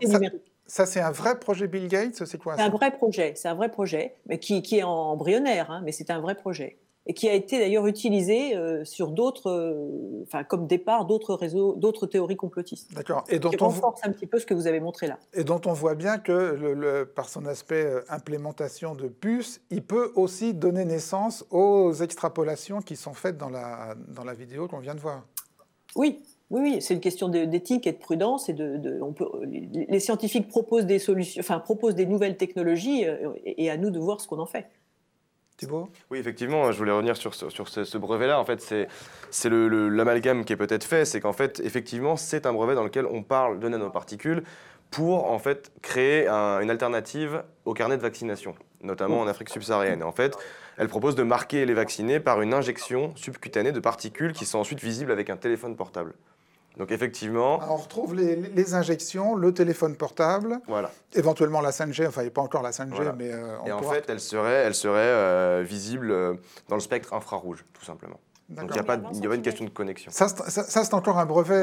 Ça, c'est un vrai projet Bill Gates? C'est quoi? C'est un vrai projet, mais qui est embryonnaire, hein, mais c'est un vrai projet. Et qui a été d'ailleurs utilisé sur comme départ d'autres réseaux, d'autres théories complotistes. D'accord. Et dont qui renforce un petit peu ce que vous avez montré là. Et dont on voit bien que, par son aspect implémentation de puces, il peut aussi donner naissance aux extrapolations qui sont faites dans la vidéo qu'on vient de voir. Oui, c'est une question d'éthique et de prudence. Les scientifiques proposent des solutions, proposent des nouvelles technologies, et à nous de voir ce qu'on en fait. Thibaut ? Oui, effectivement, je voulais revenir sur ce brevet-là. En fait, c'est l'amalgame qui est peut-être fait, c'est qu'en fait, effectivement, c'est un brevet dans lequel on parle de nanoparticules pour en fait créer une alternative au carnet de vaccination, notamment en Afrique subsaharienne. Et en fait, elle propose de marquer les vaccinés par une injection subcutanée de particules qui sont ensuite visibles avec un téléphone portable. Donc effectivement... Alors, on retrouve les injections, le téléphone portable, voilà. Éventuellement la 5G, enfin il n'y a pas encore la 5G, voilà. Mais en fait, elle serait visible dans le spectre infrarouge, tout simplement. Donc il n'y a pas une question de connexion. Ça c'est encore un brevet,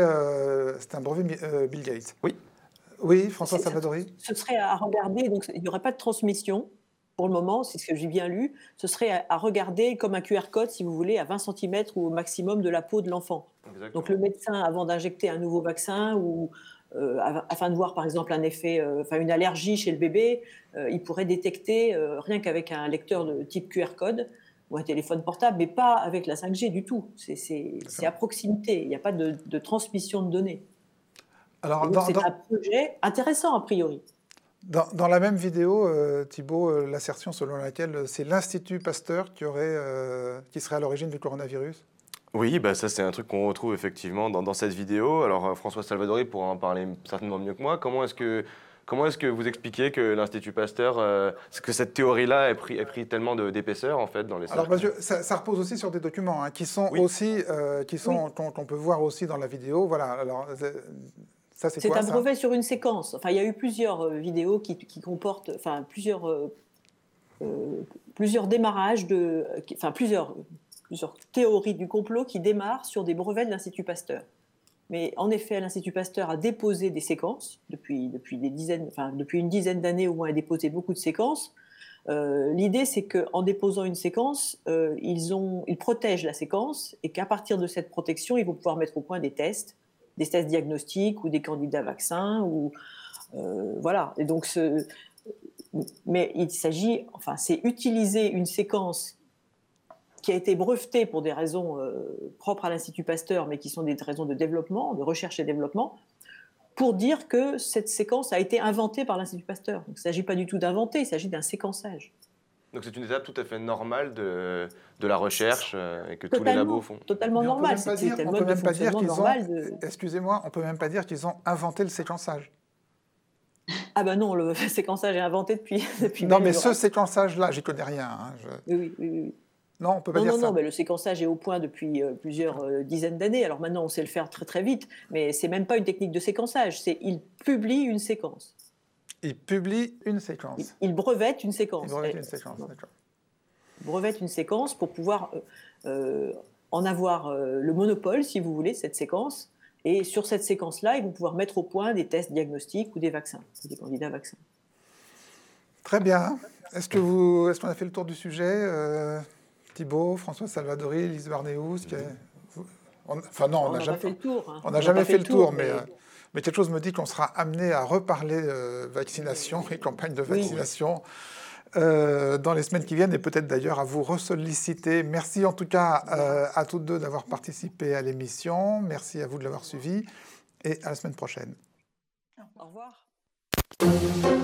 Bill Gates. Oui. Oui, François Salvadori. Ce serait à regarder, donc il n'y aurait pas de transmission. Pour le moment, c'est ce que j'ai bien lu, ce serait à regarder comme un QR code, si vous voulez, à 20 cm ou au maximum de la peau de l'enfant. Exactement. Donc le médecin, avant d'injecter un nouveau vaccin ou afin de voir par exemple un effet, une allergie chez le bébé, il pourrait détecter rien qu'avec un lecteur de type QR code ou un téléphone portable, mais pas avec la 5G du tout. C'est à proximité, il n'y a pas de transmission de données. Alors, c'est un projet intéressant a priori. Dans la même vidéo, Thibaut, l'assertion selon laquelle c'est l'Institut Pasteur qui serait à l'origine du coronavirus. Oui, ça c'est un truc qu'on retrouve effectivement dans cette vidéo. Alors François Salvadori pourra en parler certainement mieux que moi. Comment est-ce que vous expliquez que l'Institut Pasteur, que cette théorie-là ait pris tellement d'épaisseur en fait dans les cercles? Alors ça repose aussi sur des documents qui sont aussi, qu'on peut voir aussi dans la vidéo. Voilà. Alors c'est un brevet sur une séquence. Enfin, il y a eu plusieurs vidéos qui comportent, plusieurs démarrages plusieurs théories du complot qui démarrent sur des brevets de l'Institut Pasteur. Mais en effet, l'Institut Pasteur a déposé des séquences depuis une dizaine d'années au moins, a déposé beaucoup de séquences. L'idée, c'est qu'en déposant une séquence, ils protègent la séquence et qu'à partir de cette protection, ils vont pouvoir mettre au point des tests diagnostiques ou des candidats vaccins voilà. Et donc mais il s'agit, c'est utiliser une séquence qui a été brevetée pour des raisons propres à l'Institut Pasteur, mais qui sont des raisons de développement, de recherche et développement, pour dire que cette séquence a été inventée par l'Institut Pasteur. Donc, il ne s'agit pas du tout d'inventer, il s'agit d'un séquençage. Donc c'est une étape tout à fait normale de la recherche et que tous les labos font. Totalement normal. Excusez-moi, on ne peut même pas dire qu'ils ont inventé le séquençage. Ah ben non, le séquençage est inventé depuis non, mais ce séquençage-là, j'y connais rien. Oui. Non, on peut pas dire ça. Non, mais le séquençage est au point depuis plusieurs dizaines d'années. Alors maintenant, on sait le faire très très vite, mais c'est même pas une technique de séquençage. Il publie une séquence. Il publie une séquence. Il brevette une séquence. Il brevette une séquence, d'accord. Il brevette une séquence pour pouvoir en avoir le monopole, si vous voulez, de cette séquence. Et sur cette séquence-là, ils vont pouvoir mettre au point des tests diagnostiques ou des vaccins, des candidats vaccins. Très bien. Est-ce qu'on a fait le tour du sujet Thibault, François Salvadori, Lise Barnéus Enfin non, on n'a jamais fait le tour. Hein. On n'a jamais fait le tour, mais quelque chose me dit qu'on sera amené à reparler vaccination et campagne de vaccination dans les semaines qui viennent, et peut-être d'ailleurs à vous ressolliciter. Merci en tout cas à toutes deux d'avoir participé à l'émission. Merci à vous de l'avoir suivi, et à la semaine prochaine. Au revoir.